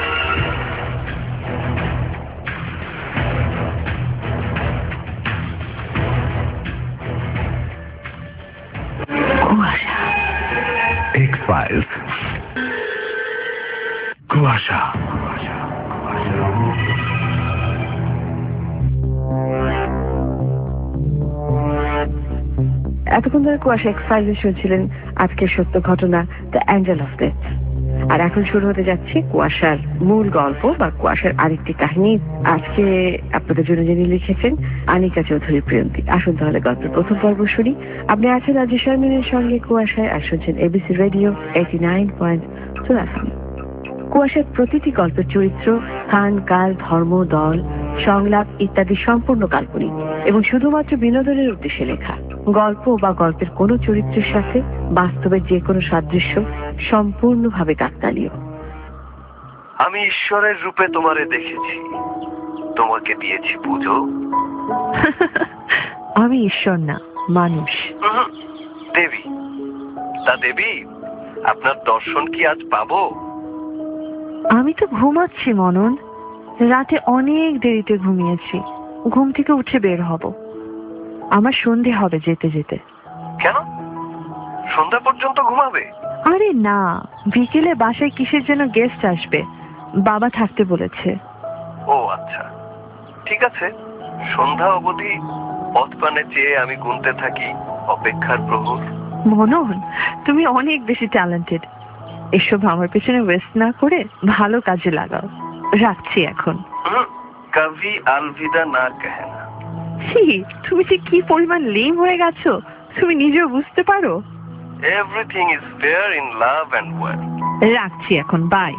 Speaker 3: X-Files. Kuasha.
Speaker 2: এতক্ষণ ধরে কুয়াশা এক্স ফাইলে শুনছিলেন আজকের সত্য ঘটনা দ্য অ্যাঞ্জেল অফ ডেথ। আর এখন শুরু হতে যাচ্ছে কুয়াশার মূল গল্প বা কুয়াশার আরেকটি কাহিনী। আজকে আপনাদের জন্য যিনি লিখেছেন আনিকা চৌধুরী প্রিয়ন্তী। আসুন তাহলে গল্পের প্রথম পর্ব শুনি। আপনি আছেন রাজু শারমিনের সঙ্গে কুয়াশায়, আর শুনছেন ABC radio eighty nine point two FM. কুয়াশার প্রতিটি গল্পের চরিত্র, স্থান, কাল, ধর্ম, দল, সংলাপ ইত্যাদি সম্পূর্ণ কাল্পনিক এবং শুধুমাত্র বিনোদনের উদ্দেশ্যে লেখা। গল্প বা গল্পের কোনো চরিত্রের সাথে বাস্তবের যে কোনো সাদৃশ্য সম্পূর্ণভাবে কাকতালীয়।
Speaker 4: আমি ঈশ্বরের রূপে তোমারে দেখেছি, তোমাকে দিয়েছি পুজো।
Speaker 1: আমি ঈশ্বর না, মানুষ।
Speaker 4: দেবী, তা দেবী, আপনার দর্শন কি আজ পাবো?
Speaker 1: আমি তো ঘুমাচ্ছি মনন, রাতে অনেক দেরিতে ঘুমিয়েছি। ঘুম থেকে উঠে বের হব। আমার সন্ধে হবে যেতে যেতে।
Speaker 4: কেন সন্ধ্যা পর্যন্ত ঘুমাবে?
Speaker 1: আরে না, বিকেলে বাসায় কিসের যেন গেস্ট আসবে, বাবা থাকতে বলেছে।
Speaker 4: ও আচ্ছা, ঠিক আছে। সন্ধ্যা অবধি পথ পানে চেয়ে আমি গুনতে থাকি অপেক্ষার প্রহর।
Speaker 1: মনন, তুমি অনেক বেশি ট্যালেন্টেড। এসব আমার পেছনে ওয়েস্ট না করে ভালো কাজে লাগাও। রাখছি এখন।
Speaker 4: কভি আলভিদা না কহে না।
Speaker 1: ছি, তুমি যে কি পরিমাণ লেম হয়ে গেছো তুমি নিজেও বুঝতে পারো।
Speaker 4: Everything is fair in love and war.
Speaker 1: রাখছি এখন, বাই।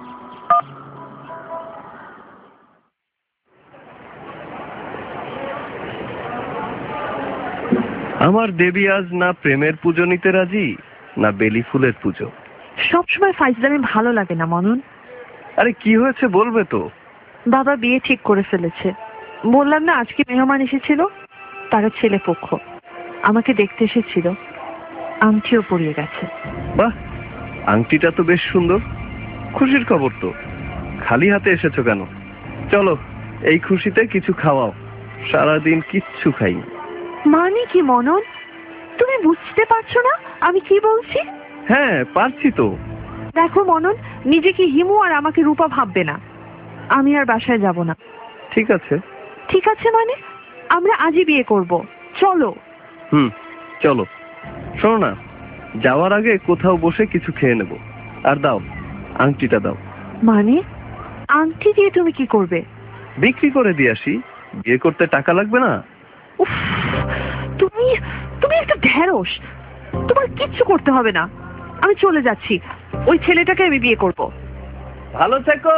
Speaker 4: আমার দেবী আজ না প্রেমের পুজো নিতে রাজি, না বেলি ফুলের পুজো।
Speaker 1: সবসময় ফাইজলামি ভালো লাগে না মনন।
Speaker 4: আরে কি হয়েছে বলবে তো?
Speaker 1: বাবা বিয়ে ঠিক করে ফেলেছে। বললাম না আজকে মেহমান এসেছিল, তারা ছেলে পক্ষ আমাকে দেখতে এসেছিল। আংটিও পরিয়ে গেছে।
Speaker 4: বাহ, আংটিটা তো বেশ সুন্দর। খুশির খবর তো। খালি হাতে এসেছো কেন? চলো, এই খুশিতে কিছু খাওয়াও। সারাদিন কিচ্ছু খাইনি।
Speaker 1: মানে কি মনন, তুমি বুঝতে পারছো না আমি কি বলছি?
Speaker 4: হ্যাঁ পারছি তো।
Speaker 1: দেখো মনন, নিজেকে হিমু আর আমাকে রূপা ভাববে না। আমি আর বাসায় যাব না।
Speaker 4: ঠিক আছে।
Speaker 1: ঠিক আছে মানে আমরা আজই বিয়ে করব, চলো।
Speaker 4: হুম চলো। শোনো না, যাওয়ার আগে কোথাও বসে কিছু খেয়ে নেব। আর দাও, আংটিটা দাও।
Speaker 1: মানে আংটি দিয়ে তুমি কি করবে?
Speaker 4: বিক্রি করে দিয়ে আসি, বিয়ে করতে টাকা লাগবে না?
Speaker 1: উফ, তুমি তুমি একটা ঢেঁড়স। তোমার কিচ্ছু করতে হবে না, আমি চলে যাচ্ছি। ওই ছেলেটাকে আমি বিয়ে করব।
Speaker 4: ভালো থেকো।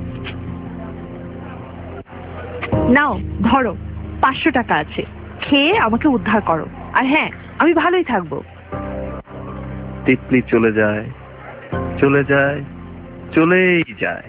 Speaker 1: নাও ধরো, পাঁচশো টাকা আছে, খেয়ে আমাকে উদ্ধার করো। আর হ্যাঁ, আমি ভালোই থাকবো।
Speaker 4: তিতলি চলে যায়, চলে যায়, চলেই যায়।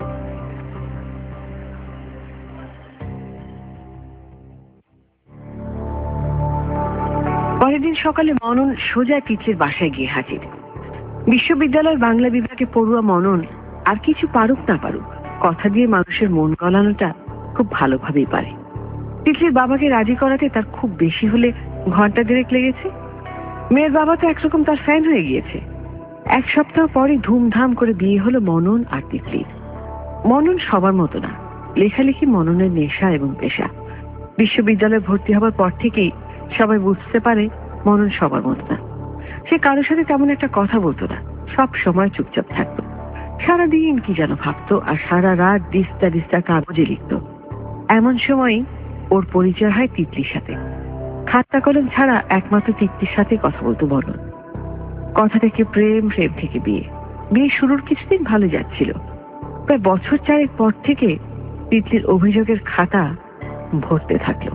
Speaker 2: পরের দিন সকালে মনন সোজা তিতলির বাসায় গিয়ে হাজির। বিশ্ববিদ্যালয়ের বাংলা বিভাগে পড়ুয়া মনন আর কিছু পারুক না পারুক, কথা দিয়ে মানুষের মন গলানোটা খুব ভালোভাবেই পারে। তিতলির বাবাকে রাজি করাতে তার খুব বেশি হলে ঘন্টা দেড়েক লেগেছে। মেয়ের বাবা তো একরকম তার ফ্যান হয়ে গিয়েছে। এক সপ্তাহ পরে ধুমধাম করে বিয়ে হলো মনন আর তিতলির। মনন সবার মতো না, লেখালেখি মননের নেশা এবং পেশা। বিশ্ববিদ্যালয়ে ভর্তি হবার পর থেকেই সবাই বুঝতে পারে মনন সবার মতো না। সে কারোর সাথে তেমন একটা কথা বলতো না, সব সময় চুপচাপ থাকতো। সারাদিন কি যেন ভাবতো আর সারা রাত দিস্তা দিস্তা কাগজে লিখতো। এমন সময় ওর পরিচয় হয় তিতলির সাথে। খাতা কলম ছাড়া একমাত্র তিতলির সাথে কথা বলতো মনন। কথা থেকে প্রেম, প্রেম থেকে বিয়ে। বিয়ে শুরুর কিছুদিন ভালো যাচ্ছিল। প্রায় বছর চারেক পর থেকে তিতলির অভিযোগের খাতা ভরতে থাকলো।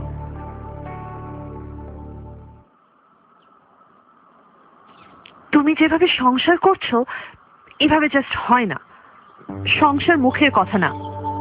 Speaker 1: তুমি যেভাবে সংসার করছো এভাবে জাস্ট হয় না। সংসার মুখের কথা না।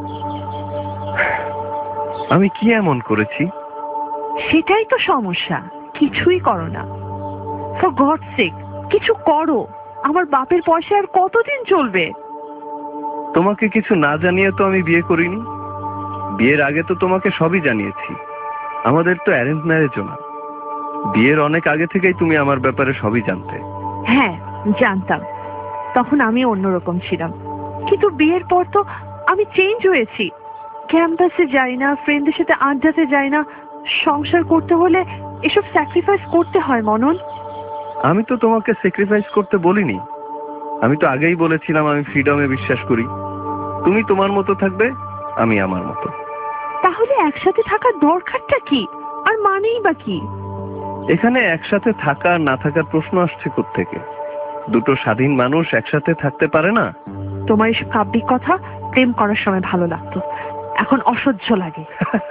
Speaker 4: আমি কি এমন করেছি?
Speaker 1: সেটাই তো সমস্যা, কিছুই করো না। ফর গডস সেক কিছু করো। আমার বাপের পয়সা আর কতদিন চলবে?
Speaker 4: তোমাকে কিছু না জানিয়ে তো আমি বিয়ে করিনি। বিয়ের আগে তো তোমাকে সবই জানিয়েছি। আমাদের তো অ্যারেঞ্জ ম্যারেজও না। বিয়ের অনেক আগে থেকেই তুমি আমার ব্যাপারে সবই জানতে।
Speaker 1: হ্যাঁ জানতাম, তখন আমি অন্যরকম ছিলাম। কিন্তু বিয়ের পর তো আমি চেঞ্জ হয়েছি। ক্যাম্পাসে যাই না, ফ্রেন্ডদের সাথে আড্ডাতে যাই না। সংসার করতে হলে এসব স্যাক্রিফাইস করতে হয় মনন।
Speaker 4: আমি তো তোমাকে স্যাক্রিফাইস করতে বলিনি। আমি তো আগেই বলেছিলাম আমি ফ্রিডমে বিশ্বাস করি। তুমি তোমার মতো থাকবে, আমি আমার মতো।
Speaker 1: তাহলে একসাথে থাকার দরকারটা কি? আর মানেই বা কি?
Speaker 4: এখানে একসাথে থাকা না থাকার প্রশ্ন আসছে কোত্থেকে? দুটো স্বাধীন মানুষ একসাথে থাকতে পারে না।
Speaker 1: তোমার এসব কাব্যিক কথা প্রেম করার সময় ভালো লাগতো, এখন অসহ্য লাগে।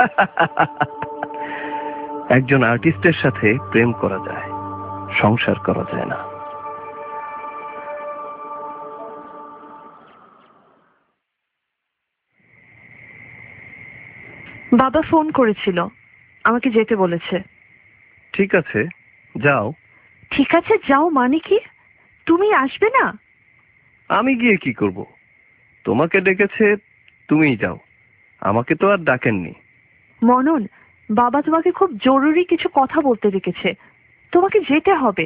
Speaker 4: একজন আর্টিস্টের সাথে প্রেম করা যায়, সংসার করা যায় না।
Speaker 1: বাবা ফোন করেছিল, আমাকে যেতে বলেছে।
Speaker 4: ঠিক আছে যাও।
Speaker 1: ঠিক আছে যাও মানে কি? তুমি আসবে না?
Speaker 4: আমি গিয়ে কি করব? তোমাকে ডেকেছে, তুমিই যাও। আমাকে তো আর ডাকেননি।
Speaker 1: মনন, বাবা তোমাকে খুব জরুরি কিছু কথা বলতে রেখেছে, তোমাকে যেতে হবে।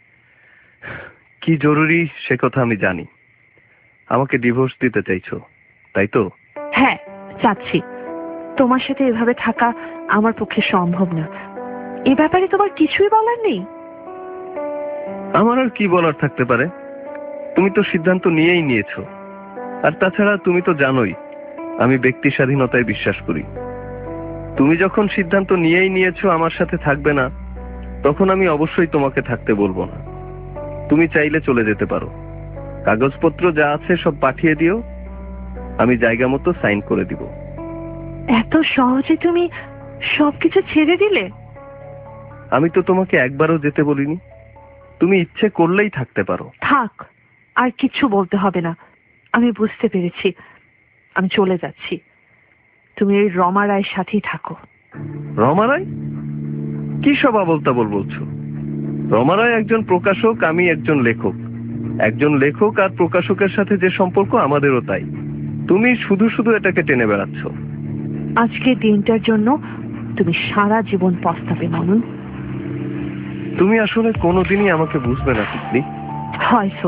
Speaker 4: কি জরুরি সে কথা আমি জানি। আমাকে ডিভোর্স দিতে চাইছো, তাই তো?
Speaker 1: হ্যাঁ, চাচ্ছি। তোমার সাথে এভাবে থাকা আমার পক্ষে সম্ভব না। এ ব্যাপারে তোমার কিছুই বলার নেই?
Speaker 4: আমার আর কি বলার থাকতে পারে? তুমি তো সিদ্ধান্ত নিয়েই নিয়েছো। আর তাছাড়া তুমি তো জানোই আমি ব্যক্তি স্বাধীনতায় বিশ্বাস করি। তুমি যখন সিদ্ধান্ত নিয়েই নিয়েছো আমার সাথে থাকবে না, তখন আমি অবশ্যই তোমাকে থাকতে বলবো না। তুমি চাইলে চলে যেতে পারো, কাগজপত্র যা আছে সব পাঠিয়ে দিও, আমি জায়গা মতো সাইন করে দিব।
Speaker 1: এত সহজে তুমি সবকিছু ছেড়ে দিলে?
Speaker 4: আমি তো তোমাকে একবারও যেতে বলিনি। তুমি ইচ্ছে করলেই থাকতে পারো।
Speaker 1: থাক, আর কিছু বলতে হবে না। আমি বুঝতে পেরেছি, আমি চলে যাচ্ছি। তুমি এই রমা রায়ের সাথেই থাকো।
Speaker 4: রমা রায়? কি সব আবোলতাবোল বলছো? রমা রায় একজন প্রকাশক, আমি একজন লেখক। একজন লেখক আর প্রকাশকের সাথে যে সম্পর্ক আমাদেরও তাই। তুমি শুধু শুধু এটাকে টেনে বেড়াচ্ছ।
Speaker 1: আজকে দিনটার জন্য তুমি সারা জীবন পস্তাবে মনন।
Speaker 4: তুমি আসলে কোনোদিনই আমাকে বুঝবে না তিতলি।
Speaker 1: হয়তো।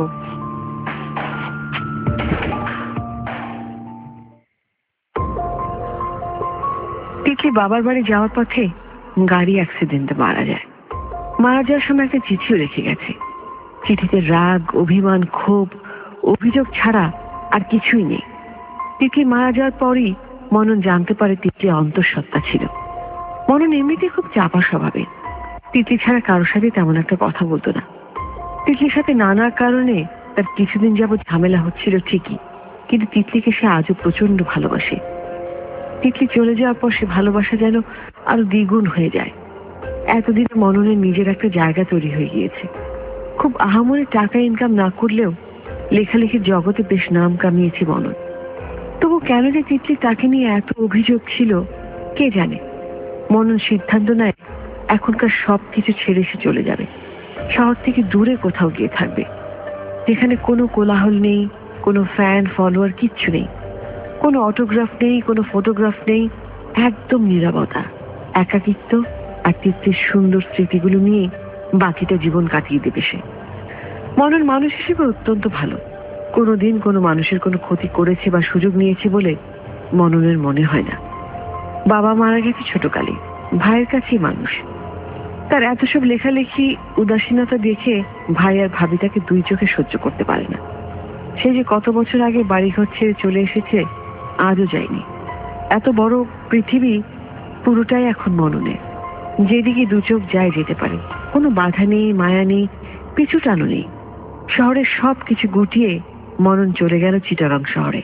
Speaker 2: তিতলি বাবার বাড়ি যাওয়ার পথে গাড়ি অ্যাক্সিডেন্টে মারা যায়। মারা যাওয়ার সময় একটা চিঠিও রেখে গেছে। চিঠিতে রাগ, অভিমান, ক্ষোভ, অভিযোগ ছাড়া আর কিছুই নেই। তিতলি মারা যাওয়ার পরই মনন জানতে পারে তিতলি অন্তঃসত্ত্বা ছিল। মনন এমনিতে খুব চাপা স্বভাবের। তিতলি ছাড়া কারোর সাথে তেমন একটা কথা বলতো না। তিতলির সাথে নানা কারণে তার কিছুদিন যাবৎ ঝামেলা হচ্ছিল ঠিকই, কিন্তু তিতলিকে সে আজও প্রচন্ড ভালোবাসে। তিতলি চলে যাওয়ার পর সে ভালোবাসা যেন আরো দ্বিগুণ হয়ে যায়। এতদিনে মননের নিজের একটা জায়গা তৈরি হয়ে গিয়েছে। খুব আহামরি টাকা ইনকাম না করলেও লেখালেখির জগতে বেশ নাম কামিয়েছে মনন। তবু কেন যে তিতলি তাকে নিয়ে এত অভিযোগ ছিল কে জানে। মনন সিদ্ধান্ত নেয় এখনকার সব কিছু ছেড়ে সে চলে যাবে। শহর থেকে দূরে কোথাও গিয়ে থাকবে, যেখানে কোনো কোলাহল নেই, কোনো ফ্যান ফলোয়ার, কিচ্ছু নেই, কোনো অটোগ্রাফ নেই, কোনো ফটোগ্রাফ নেই, একদম নীরবতা, একাকিত্ব আর তিতলির সুন্দর স্মৃতিগুলো নিয়ে বাকিটা জীবন কাটিয়ে দেবে সে। মনন মানুষ হিসেবে অত্যন্ত ভালো। কোনোদিন কোনো মানুষের কোনো ক্ষতি করেছে বা সুযোগ নিয়েছে বলে মননের মনে হয় না। বাবা মারা গেছে ছোটকালে, ভাইয়ের কাছেই মানুষ। তার এত সব লেখালেখি, উদাসীনতা দেখে ভাই আর ভাবি তাকে দুই চোখে সহ্য করতে পারে না। সে যে কত বছর আগে বাড়িঘর ছেড়ে চলে এসেছে আজও যায়নি। এত বড় পৃথিবী পুরোটাই এখন মননের। যেদিকে দু চোখ যায় যেতে পারে, কোনো বাধা নেই, মায়া নেই, পিছু টানো নেই। শহরের সব কিছু গুটিয়ে মনন চলে গেল চিটাগাং শহরে।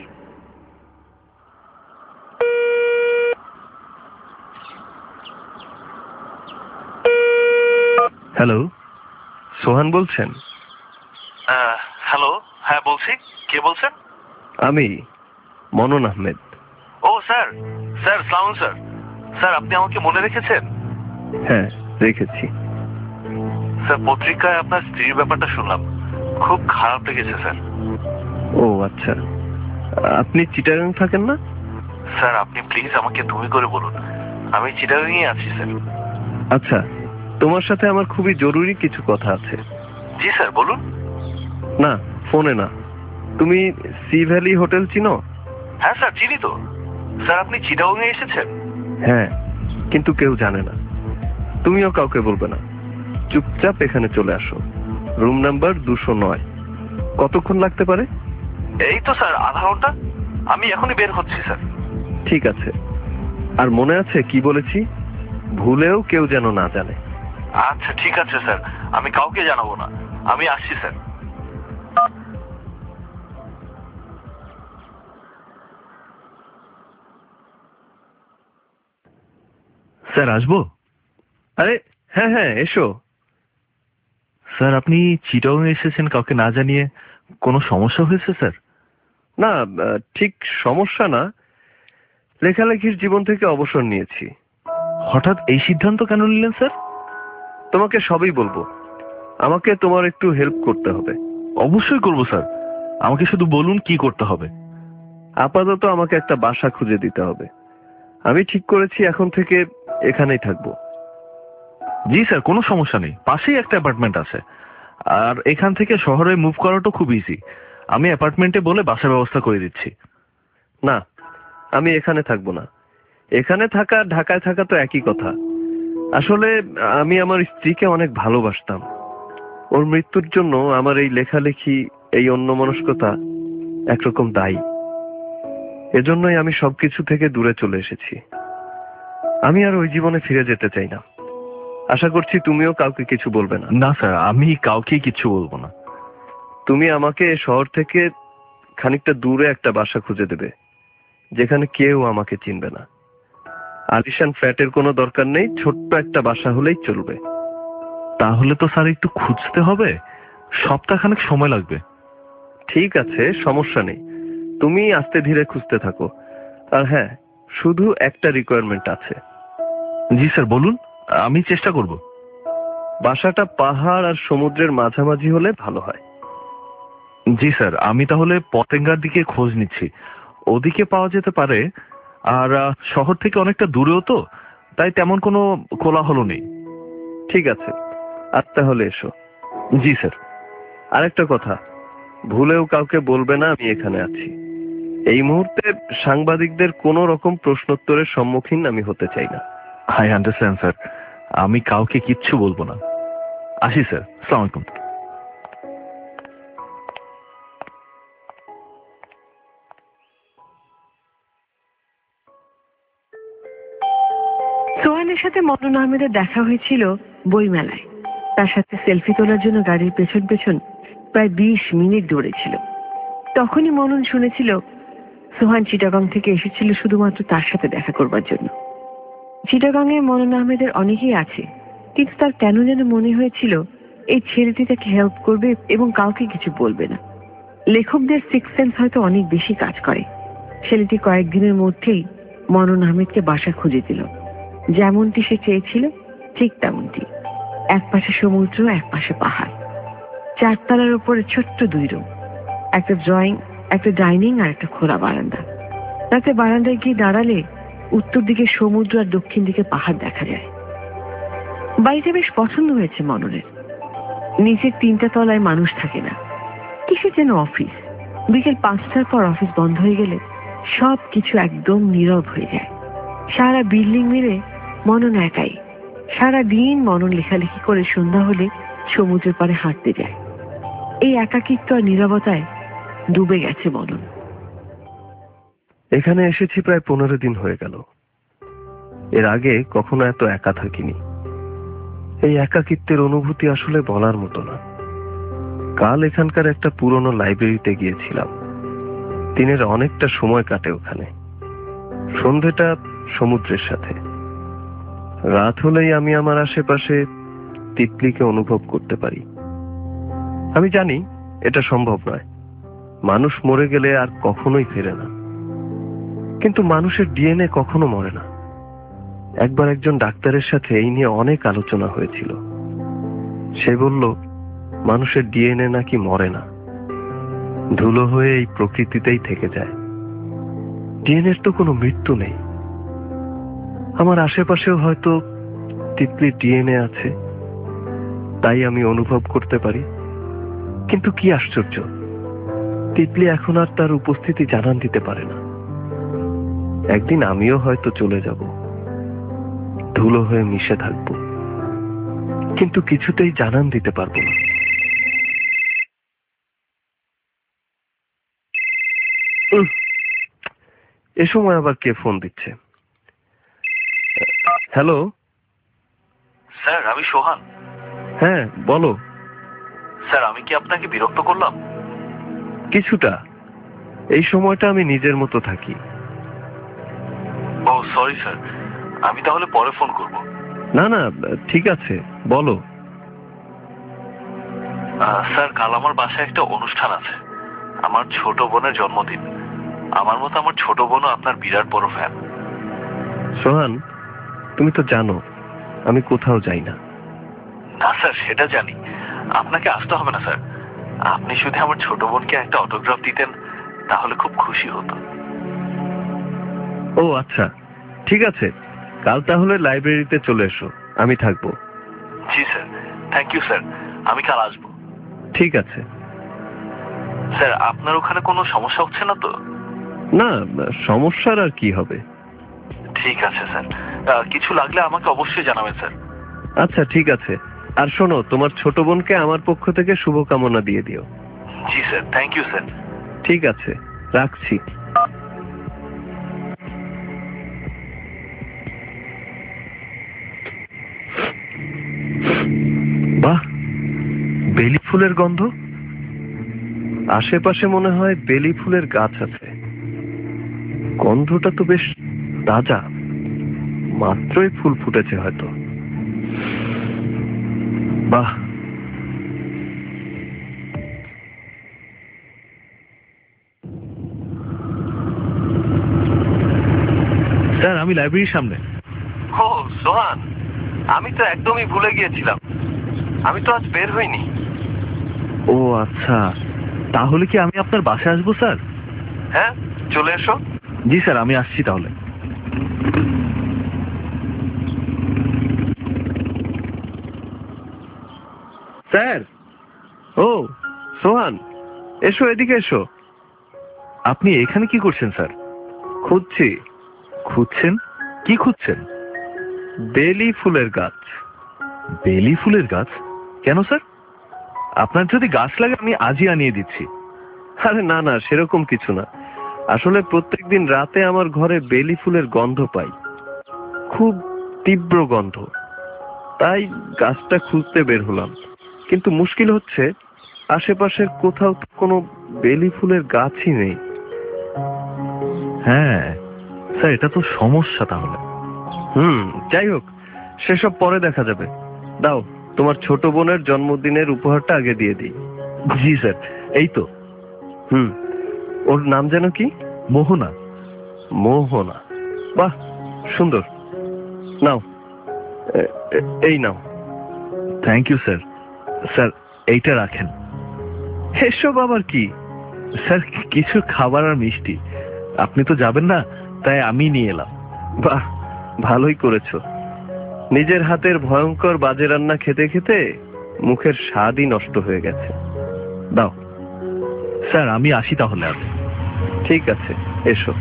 Speaker 4: হ্যালো, সোহান বলছেন?
Speaker 5: হ্যালো, হ্যাঁ বলছি। কে বলছেন?
Speaker 4: আমি মনন আহমেদ।
Speaker 5: ও স্যার, স্যার সালাম স্যার। স্যার আপনি আমাকে মনে রেখেছেন?
Speaker 4: হ্যাঁ, রেখেছি।
Speaker 5: স্যার পত্রিকায় আপনার স্ত্রীর ব্যাপারটা শুনলাম, খুব খারাপ লেগেছে স্যার।
Speaker 4: ও আচ্ছা, আপনি চিটাগাং থাকেন না?
Speaker 5: স্যার আপনি প্লিজ আমাকে তুমি করে বলুন, আমি চিটাগাংয়ে আছি স্যার।
Speaker 4: আচ্ছা, তোমার সাথে আমার খুবই জরুরি কিছু কথা আছে।
Speaker 5: জি স্যার বলুন।
Speaker 4: না, ফোনে না। তুমি সি ভ্যালি হোটেল চিনো?
Speaker 5: হ্যাঁ স্যার চিনি তো। স্যার আপনি চিটাগাংয়ে এসেছেন?
Speaker 4: হ্যাঁ, কিন্তু কেউ জানে না। তুমিও কাউকে বলবে না। চুপচাপ এখানে চলে আসো। রুম নাম্বার দুশো নয়। কতক্ষণ লাগতে পারে?
Speaker 5: এই তো স্যার আধা ঘন্টা। আমি এখনই বের হচ্ছি স্যার।
Speaker 4: ঠিক আছে। আর মনে আছে কি বলেছি? ভুলেও কেউ যেন না জানে।
Speaker 5: আচ্ছা ঠিক আছে স্যার, আমি কাউকে জানাবো না। আমি আসছি স্যার।
Speaker 4: স্যার আসবো? আরে হ্যাঁ হ্যাঁ এসো।
Speaker 5: স্যার আপনি চিটাগাং এসেছেন কাউকে না জানিয়ে, কোনো সমস্যা হয়েছে স্যার?
Speaker 4: না, ঠিক সমস্যা না। লেখালেখির জীবন থেকে অবসর নিয়েছি।
Speaker 5: হঠাৎ এই সিদ্ধান্ত কেন নিলেন স্যার?
Speaker 4: তোমাকে সবই বলবো। আমাকে তোমার একটু হেল্প করতে হবে।
Speaker 5: অবশ্যই করবো স্যার, আমাকে শুধু বলুন কি করতে হবে।
Speaker 4: আপাতত আমাকে একটা বাসা খুঁজে দিতে হবে। আমি ঠিক করেছি এখন থেকে এখানেই থাকবো।
Speaker 5: জি স্যার, কোনো সমস্যা নেই, পাশেই একটা অ্যাপার্টমেন্ট আছে, আর এখান থেকে শহরে মুভ করাটা খুব ইজি। আমি অ্যাপার্টমেন্টে বলে বাসার ব্যবস্থা করে দিচ্ছি।
Speaker 4: না, আমি এখানে থাকবো না। এখানে থাকা ঢাকায় থাকা তো একই কথা। আসলে আমি আমার স্ত্রীকে অনেক ভালোবাসতাম। ওর মৃত্যুর জন্য আমার এই লেখালেখি, এই অন্যমনস্কতা একরকম দায়ী। এজন্যই আমি সবকিছু থেকে দূরে চলে এসেছি। আমি আর ওই জীবনে ফিরে যেতে চাই না। আশা করছি তুমিও কাউকে কিছু বলবে না।
Speaker 5: না স্যার, আমি কাউকে কিছু বলবো না।
Speaker 4: তুমি আমাকে শহর থেকে খানিকটা দূরে একটা বাসা খুঁজে দেবে, যেখানে কেউ আমাকে চিনবে না। আলিশান ফ্ল্যাটের কোনো দরকার নেই, ছোট্ট একটা বাসা হলেই চলবে।
Speaker 5: তাহলে তো স্যার একটু খুঁজতে হবে, সপ্তাহখানেক সময় লাগবে।
Speaker 4: ঠিক আছে, সমস্যা নেই, তুমি আস্তে ধীরে খুঁজতে থাকো। আর হ্যাঁ, শুধু একটা রিকোয়ারমেন্ট আছে।
Speaker 5: জি স্যার, বলুন, আমি চেষ্টা করব।
Speaker 4: বাসাটা পাহাড় আর সমুদ্রের মাঝামাঝি হলে ভালো হয়।
Speaker 5: জি স্যার, আমি তাহলে পতেঙ্গার দিকে খোঁজ নিচ্ছি, ওদিকে পাওয়া যেতে পারে। আর আহ, শহর থেকে অনেকটা দূরেও তো, তাই তেমন কোনো কোলাহল নেই।
Speaker 4: ঠিক আছে, আজ তাহলে এসো।
Speaker 5: জি স্যার।
Speaker 4: আরেকটা কথা, ভুলেও কাউকে বলবে না আমি এখানে আছি। এই মুহূর্তে সাংবাদিকদের কোনো রকম প্রশ্নোত্তরের সম্মুখীন আমি হতে চাই না।
Speaker 5: আই আন্ডারস্ট্যান্ড স্যার, আমি কাউকে কিচ্ছু বলবো না। আসি স্যার, আসসালামু আলাইকুম।
Speaker 2: সোহানের সাথে মনন আহমেদের দেখা হয়েছিল বইমেলায়। তার সাথে সেলফি তোলার জন্য গাড়ির পেছন পেছন প্রায় বিশ মিনিট দৌড়েছিল। তখনই মনন শুনেছিল সোহান চিটাগং থেকে এসেছিল শুধুমাত্র তার সাথে দেখা করবার জন্য। চিটাগংয়ে মনন আহমেদের অনেকেই আছে, কিন্তু তার কেন যেন মনে হয়েছিল এই ছেলেটি তাকে হেল্প করবে এবং কাউকে কিছু বলবে না। লেখকদের সিক্স সেন্স হয়তো অনেক বেশি কাজ করে। ছেলেটি কয়েকদিনের মধ্যেই মনন আহমেদকে বাসা খুঁজে দিল। যেমনটি সে চেয়েছিল ঠিক তেমনটি, এক পাশে সমুদ্র, এক পাশে পাহাড়, চারতলার উপরে ছোট্ট দুই রুম, একটা ড্রয়িং, একটা ডাইনিং আর একটা খোলা বারান্দা। রাতে বারান্দায় গিয়ে দাঁড়ালে উত্তর দিকে সমুদ্র আর দক্ষিণ দিকে পাহাড় দেখা যায়। বাড়িটা বেশ পছন্দ হয়েছে মননের। নিচের তিনটা তলায় মানুষ থাকে না, কিসের যেন অফিস। বিকেল পাঁচটার পর অফিস বন্ধ হয়ে গেলে সব কিছু একদম নীরব হয়ে যায়। সারা বিল্ডিং মিলে মনন একাই। সারা দিন মনন লেখালেখি করে সন্ধ্যা হলে সমুদ্রের পাড়ে হাঁটতে যায়। এই একাকিত্ব আর নীরবতায় ডুবে গেছে মনন।
Speaker 4: এখানে এসেছি প্রায় পনেরো দিন হয়ে গেল। এর আগে কখনো এত একা থাকিনি। এই একাকিত্বের অনুভূতি আসলে বলার মতো না। কাল এখানকার একটা পুরনো লাইব্রেরিতে গিয়েছিলাম। দিনের অনেকটা সময় কাটে ওখানে। সন্ধেটা সমুদ্রের সাথে। রাত হলেই আমি আমার আশেপাশে তিতলিকে অনুভব করতে পারি। আমি জানি এটা সম্ভব নয়, মানুষ মরে গেলে আর কখনোই ফেরে না। কিন্তু মানুষের ডিএনএ কখনো মরে না। একবার একজন ডাক্তারের সাথে এই নিয়ে অনেক আলোচনা হয়েছিল। সে বলল মানুষের ডিএনএ নাকি মরে না, ধুলো হয়ে এই প্রকৃতিতেই থেকে যায়। ডিএনএর তো কোনো মৃত্যু নেই। আমার আশেপাশেও হয়তো তিতলির ডিএনএ আছে, তাই আমি অনুভব করতে পারি। কিন্তু কি আশ্চর্য, তিতলি এখন আর তার উপস্থিতি জানান দিতে পারে না। একদিন আমিও হয়তো চলে যাব, ধুলো হয়ে মিশে থাকব, কিন্তু কিছুতেই জানান দিতে পারবো না। এ সময় আবার কে ফোন দিচ্ছে? হ্যালো
Speaker 5: স্যার, আমি সোহান।
Speaker 4: হ্যাঁ বলো।
Speaker 5: স্যার, আমি কি আপনাকে বিরক্ত করলাম?
Speaker 4: কিছুটা। এই সময়টা আমি নিজের মতো থাকি।
Speaker 5: ও সরি স্যার, আমি তাহলে পরে ফোন করব।
Speaker 4: না না, ঠিক আছে, বলো।
Speaker 5: স্যার, কাল আমার বাসায় একটা অনুষ্ঠান আছে, আমার ছোট বোনের জন্মদিন। আমার মতো আমার ছোট বোনও আপনার বিরাট বড় ফ্যান।
Speaker 4: সোহান, তুমি তো জানো আমি কোথাও যাই না।
Speaker 5: না স্যার, সেটা জানি। আপনাকে আসতে হবে না স্যার, আপনি শুধু আমার ছোট বোনকে একটা অটোগ্রাফ দিতেন তাহলে খুব খুশি হতো।
Speaker 4: ও আচ্ছা, ঠিক আছে, কাল তাহলে লাইব্রেরিতে চলে এসো, আমি থাকবো।
Speaker 5: জি স্যার, থ্যাংক ইউ স্যার, আমি কাল আসবো।
Speaker 4: ঠিক আছে।
Speaker 5: স্যার, আপনার ওখানে কোনো সমস্যা হচ্ছে না তো?
Speaker 4: না, সমস্যার আর কি হবে।
Speaker 5: ঠিক আছে স্যার, আহ, কিছু লাগলে আমাকে অবশ্যই জানাবেন স্যার।
Speaker 4: আচ্ছা ঠিক আছে। আর শোনো, তোমার ছোট বোনকে আমার পক্ষ থেকে শুভকামনা দিয়ে দিও।
Speaker 5: জি স্যার, থ্যাংক ইউ স্যার।
Speaker 4: ঠিক আছে, রাখছি।
Speaker 5: বাহ, বেলি ফুলের গন্ধ।
Speaker 4: আশেপাশে মনে হয় বেলি ফুলের গাছ আছে। গন্ধটা তো বেশ তাজা, মাত্রই ফুল ফুটেছে হয়তো।
Speaker 5: বাহ, স্যার আমি লাইব্রেরির সামনে।
Speaker 4: ও সোহান, আমি তো একদমই ভুলে গিয়েছিলাম, আমি তো আজ বের হইনি।
Speaker 5: ও আচ্ছা, তাহলে কি আমি আপনার বাসায় আসবো স্যার?
Speaker 4: হ্যাঁ, চলে এসো।
Speaker 5: জি স্যার, আমি আসছি তাহলে।
Speaker 4: স্যার, ও সোহান, এসো, এদিকে এসো।
Speaker 5: আপনি এখানে কি করছেন স্যার?
Speaker 4: খুঁজছি।
Speaker 5: খুঁজছেন? কি খুঁজছেন?
Speaker 4: বেলি ফুলের গাছ।
Speaker 5: বেলি ফুলের গাছ? কেন স্যার? আপনার যদি গাছ লাগে আমি আজই আনিয়ে দিচ্ছি।
Speaker 4: আরে না না, সেরকম কিছু না। আসলে প্রত্যেকদিন রাতে আমার ঘরে বেলি ফুলের গন্ধ পাই, খুব তীব্র গন্ধ। তাই গাছটা খুঁজতে বের হলাম, কিন্তু মুশকিল হচ্ছে আশেপাশের কোথাও তো কোনো বেলি ফুলের গাছই নেই।
Speaker 5: হ্যাঁ স্যার, এটা তো সমস্যা তাহলে।
Speaker 4: হুম, যাই হোক, সেসব পরে দেখা যাবে। দাও, তোমার ছোট বোনের জন্মদিনের উপহারটা আগে দিয়ে দিই।
Speaker 5: জি স্যার, এই তো।
Speaker 4: হুম, ওর নাম যেন কি?
Speaker 5: মোহনা।
Speaker 4: মোহনা, বাহ সুন্দর। নাও, এ- এ- এই নাও।
Speaker 5: Thank you sir. স্যার, এইটা রাখেন।
Speaker 4: এসব আবার কি?
Speaker 5: স্যার, কিছু খাবার আর মিষ্টি। আপনি তো যাবেন না, তাই আমি নিয়ে এলাম।
Speaker 4: বাহ, ভালোই করেছো। নিজের হাতের ভয়ঙ্কর বাজে রান্না খেতে খেতে মুখের স্বাদই নষ্ট হয়ে গেছে। দাও।
Speaker 5: স্যার, আমি আসি তাহলে আজ।
Speaker 4: ঠিক আছে, এসো।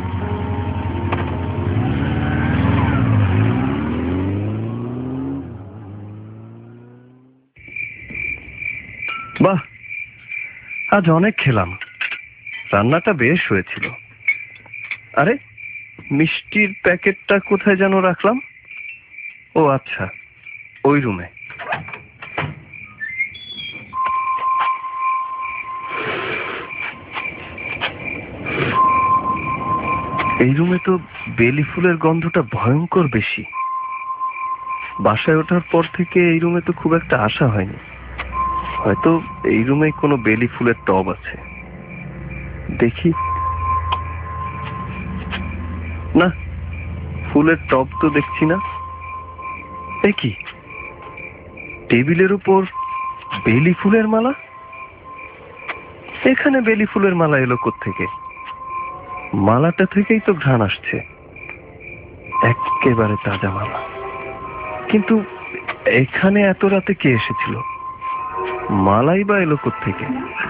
Speaker 4: বাহ, আজ অনেক খেলাম, রান্নাটা বেশ হয়েছিল। আরে, মিষ্টির প্যাকেটটা কোথায় যেন রাখলাম? ও আচ্ছা, ওই রুমে। এই রুমে তো বেলি ফুলের গন্ধটা ভয়ঙ্কর বেশি। বাসায় ওঠার পর থেকে এই রুমে তো খুব একটা আসা হয়নি। হয়তো এই রুমে কোনো বেলি ফুলের টব আছে, দেখি। না, ফুলের টব তো দেখছি না। এ কি, টেবিলের উপর বেলি ফুলের মালা? এখানে বেলি ফুলের মালা এলো কোত্থেকে? মালাটা থেকেই তো ঘ্রাণ আসছে, একেবারে তাজা মালা। কিন্তু এখানে এত রাতে কে এসেছিল? মালাই বা এলো কোত্থেকে?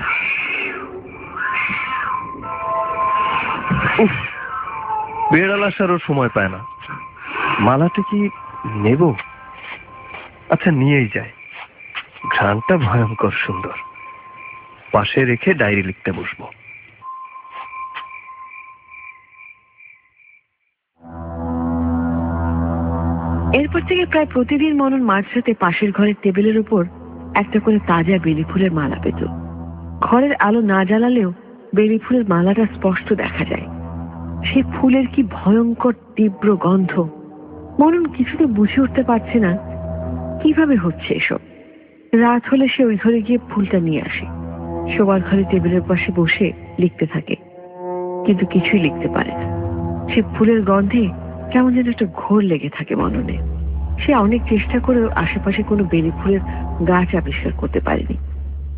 Speaker 4: উফ, বেড়াল আসারও সময় পায় না। মালাটা কি নেব? আচ্ছা, নিয়েই যায়। ঘ্রাণটা ভয়ঙ্কর সুন্দর। পাশে রেখে ডায়েরি লিখতে বসবো।
Speaker 2: এরপর থেকে প্রায় প্রতিদিন মনন মাঝরাতে পাশের ঘরের টেবিলের উপর একটা করে তাজা বেলি ফুলের মালা পেত। ঘরের আলো না জ্বালালেও বেলি ফুলের মালাটা স্পষ্ট দেখা যায়। সেই ফুলের কি ভয়ঙ্কর তীব্র গন্ধ! মনন কিছুতে বুঝে উঠতে পারছে না কিভাবে হচ্ছে এসব। রাত হলে সে ওই ঘরে গিয়ে ফুলটা নিয়ে আসে, শোবার ঘরে টেবিলের পাশে বসে লিখতে থাকে, কিন্তু কিছুই লিখতে পারে না। সে ফুলের গন্ধে কেমন যেন একটা ঘোর লেগে থাকে মননে। সে অনেক চেষ্টা করেও আশেপাশে কোনো বেলি ফুলের গাছ আবিষ্কার করতে পারেনি।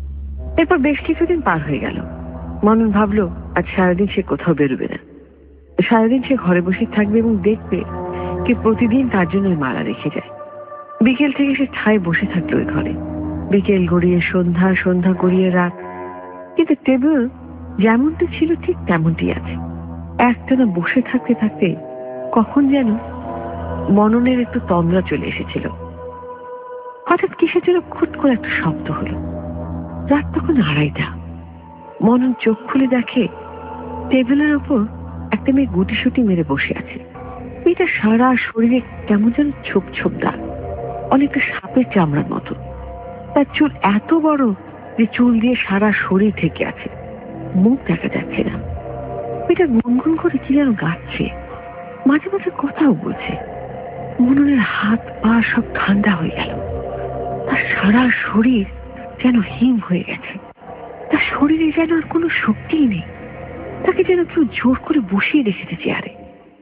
Speaker 2: এরপর বেশ কিছুদিন পার হয়ে গেল। মনন ভাবলো আজ সারাদিন সে কোথাও বেরোবে না। সারাদিন সে ঘরে বসে থাকবে এবং দেখবে কে প্রতিদিন তার জন্য ওই মালা রেখে যায়। বিকেল থেকে সে ঠায় বসে থাকলো ওই ঘরে। বিকেল গড়িয়ে সন্ধ্যা, সন্ধ্যা গড়িয়ে রাত, কিন্তু টেবিল যেমনটি ছিল ঠিক তেমনটি আছে। একটানা বসে থাকতে থাকতে কখন যেন মননের একটু তন্দ্রা চলে এসেছিল। হঠাৎ কিসের জন্য খুট করে একটা শব্দ হলো। রাত তখন আড়াইটা। মনন চোখ খুলে দেখে টেবিলের ওপর একটা মেয়ে গুটিসুটি মেরে বসে আছে। মেয়েটা সারা শরীরে কেমন যেন ছোপ ছোপ দাগ, অনেকটা সাপের চামড়ার মতো। তার চুল এত বড় যে চুল দিয়ে সারা শরীর ঢেকে আছে, মুখ দেখা যাচ্ছে না। মেয়েটা গুনগুন করে কি যেন গাচ্ছে, মাঝে মাঝে কথাও বলছে। মননের হাত পা সব ঠান্ডা হয়ে গেল। তার সারা শরীর যেন হিম হয়ে গেছে। তার শরীরে যেন আর কোনো শক্তিই নেই। তাকে যেন কেউ জোর করে বসিয়ে রেখেছে চেয়ারে।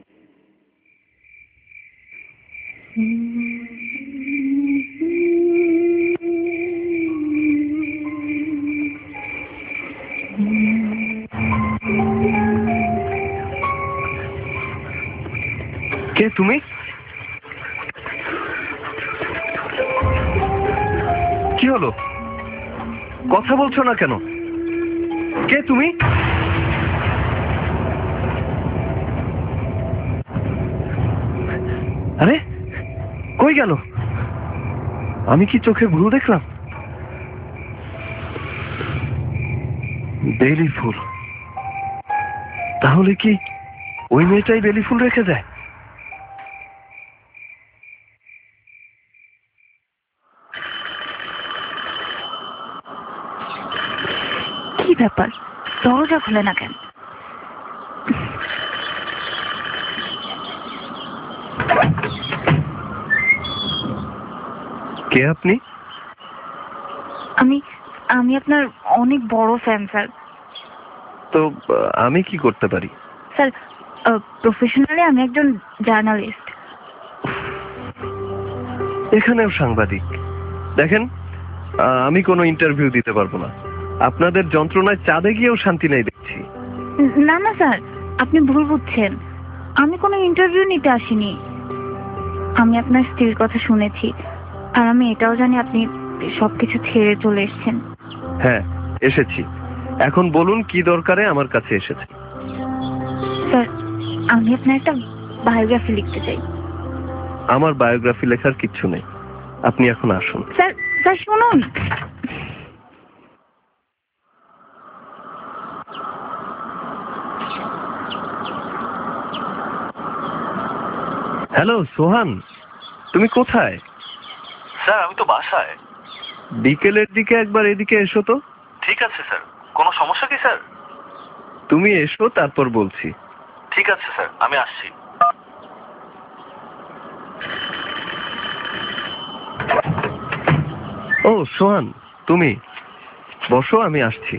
Speaker 4: কে তুমি? কি হলো? কথা বলছো না কেন? কে তুমি? আরে কই গেল? আমি কি চোখে ভুল দেখলাম? বেলি ফুল, তাহলে কি ওই মেয়েটাই বেলি ফুল রেখে দেয়?
Speaker 6: কি ব্যাপার, দরজা খুলে না কেন?
Speaker 4: কে আপনি?
Speaker 6: আমি আমি আপনার অনেক বড় ফ্যান স্যার।
Speaker 4: তো আহ, আমি কি করতে পারি?
Speaker 6: স্যার, প্রফেশনালি আমি একজন জার্নালিস্ট।
Speaker 4: এখানেও সাংবাদিক? দেখেন, আহ, আমি কোনো ইন্টারভিউ দিতে পারবো না। আপনাদের যন্ত্রণায় চাঁদে গিয়েও শান্তি নেই দেখছি।
Speaker 6: না না স্যার, আপনি ভুল বুঝছেন। আমি কোনো ইন্টারভিউ নিতে আসিনি। আমি আপনার স্ত্রীর কথা শুনেছি, আর আমি এটাও জানি আপনি সবকিছু ছেড়ে চলে এসেছেন।
Speaker 4: হ্যাঁ, এসেছি। এখন বলুন কি দরকারে আমার কাছে এসেছে?
Speaker 6: স্যার, আমি আপনার একটা বায়োগ্রাফি লিখতে চাই।
Speaker 4: আমার বায়োগ্রাফি লেখার কিচ্ছু নেই, আপনি এখন আসুন।
Speaker 6: স্যার স্যার শুনুন।
Speaker 4: হ্যালো সোহান, তুমি কোথায়?
Speaker 5: স্যার আমি তো বাসায়।
Speaker 4: বিকেলের দিকে একবার এদিকে এসো তো।
Speaker 5: ঠিক আছে স্যার, কোনো সমস্যা কি স্যার?
Speaker 4: তুমি এসো, তারপর বলছি।
Speaker 5: ঠিক আছে স্যার, আমি আসছি।
Speaker 4: ও সোহান, তুমি বসো, আমি আসছি।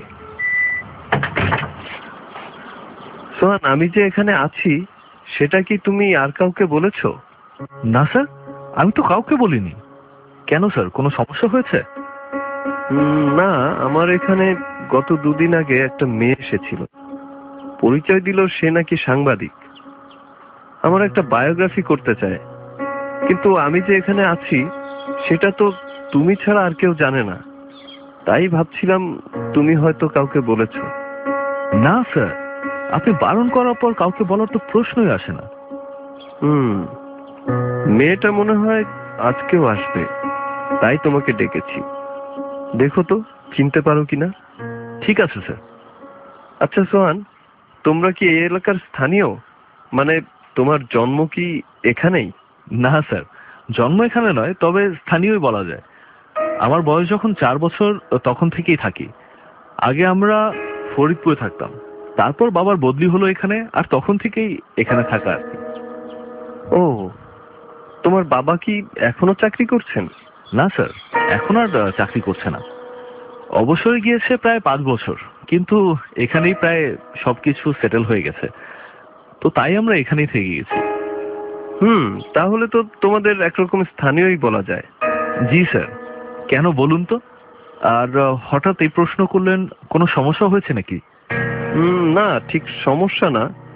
Speaker 4: সোহান, আমি যে এখানে আছি সেটা কি তুমি আর কাউকে বলেছো?
Speaker 5: না স্যার, আমি তো কাউকে বলিনি। কেন স্যার, কোনো সমস্যা হয়েছে?
Speaker 4: উম, না, আমার এখানে গত দুদিন আগে একটা মেয়ে এসেছিল। পরিচয় দিল সে নাকি সাংবাদিক। আমার একটা বায়োগ্রাফি করতে চায়, কিন্তু আমি যে এখানে আছি সেটা তো তুমি ছাড়া আর কেউ জানে না। তাই ভাবছিলাম তুমি হয়তো কাউকে বলেছো।
Speaker 5: না স্যার, আপনি বারণ করার পর কাউকে বলার তো প্রশ্নই আসে না।
Speaker 4: হুম, মেয়েটা মনে হয় আজকেও আসবে, তাই তোমাকে ডেকেছি। দেখো তো চিনতে পারো কিনা।
Speaker 5: ঠিক আছে স্যার।
Speaker 4: আচ্ছা সোহান, তোমরা কি এই এলাকার স্থানীয়? মানে তোমার জন্ম কি এখানেই?
Speaker 5: না স্যার, জন্ম এখানে নয়, তবে স্থানীয়ই বলা যায়। আমার বয়স যখন চার বছর তখন থেকেই থাকি। আগে আমরা ফরিদপুরে থাকতাম, তারপর বাবার বদলি হলো এখানে, আর তখন থেকেই এখানে থাকা আর কি।
Speaker 4: ও, তোমার বাবা কি এখনো চাকরি করছেন?
Speaker 5: না স্যার, এখন আর আহ, চাকরি করছে না। অবসরে গিয়েছে প্রায় পাঁচ বছর, কিন্তু এখানেই প্রায় সবকিছু সেটেল হয়ে গেছে, তো তাই আমরা এখানেই থেকে গেছি।
Speaker 4: হুম, তাহলে তো তোমাদের একরকম স্থানীয়ই বলা যায়।
Speaker 5: জি স্যার। কেন বলুন তো? আর আহ, হঠাৎ এই প্রশ্ন করলেন, কোনো সমস্যা হয়েছে নাকি?
Speaker 4: হুম, না ঠিক সমস্যা না,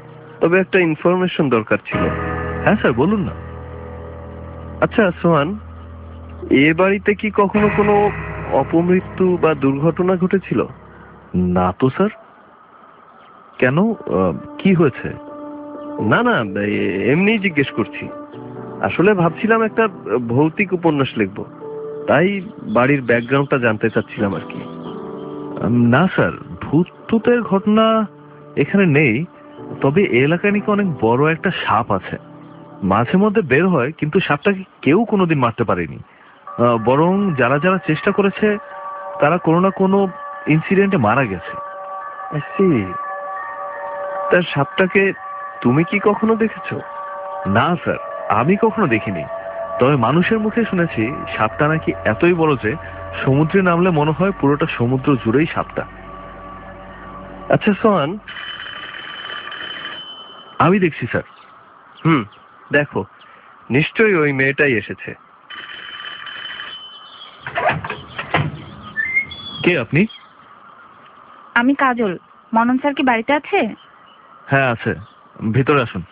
Speaker 4: তবে একটা ইনফরমেশন দরকার ছিল।
Speaker 5: হ্যাঁ স্যার, বলুন না।
Speaker 4: আচ্ছা সোহান, এ বাড়িতে কি কখনো কোনো অপমৃত্যু বা দুর্ঘটনা ঘটেছিল?
Speaker 5: না তো স্যার। কেন, আহ, কি হয়েছে?
Speaker 4: না না, এমনি জিজ্ঞেস করছি। আসলে ভাবছিলাম একটা ভৌতিক উপন্যাস লিখবো, তাই বাড়ির ব্যাকগ্রাউন্ডটা জানতে চাচ্ছিলাম আর কি।
Speaker 5: উম, না স্যার, ভূত টুতের ঘটনা এখানে নেই। তবে এই এলাকায় নাকি অনেক বড় একটা সাপ আছে। মাঝে মধ্যে বের হয়, কিন্তু সাপটাকে কেউ কোনোদিন মারতে পারেনি। আহ, বরং যারা যারা চেষ্টা করেছে তারা কোনো না কোনো ইনসিডেন্টে মারা গেছে।
Speaker 4: আচ্ছা, তার সাপটাকে তুমি কি কখনো দেখেছো?
Speaker 5: না স্যার, আমি কখনো দেখিনি। তবে মানুষের মুখে শুনেছি সাপটা নাকি এতই বড় যে সমুদ্রে নামলে মনে হয় পুরোটা সমুদ্র জুড়েই সাপটা।
Speaker 4: আচ্ছা সোহান,
Speaker 5: আমি দেখছি স্যার।
Speaker 4: হুম, দেখো, নিশ্চয়ই ওই মেয়েটাই এসেছে।
Speaker 5: কে আপনি?
Speaker 6: আমি কাজল। মনন স্যার কি বাড়িতে আছে?
Speaker 5: হ্যাঁ আছে, ভিতরে আসুন।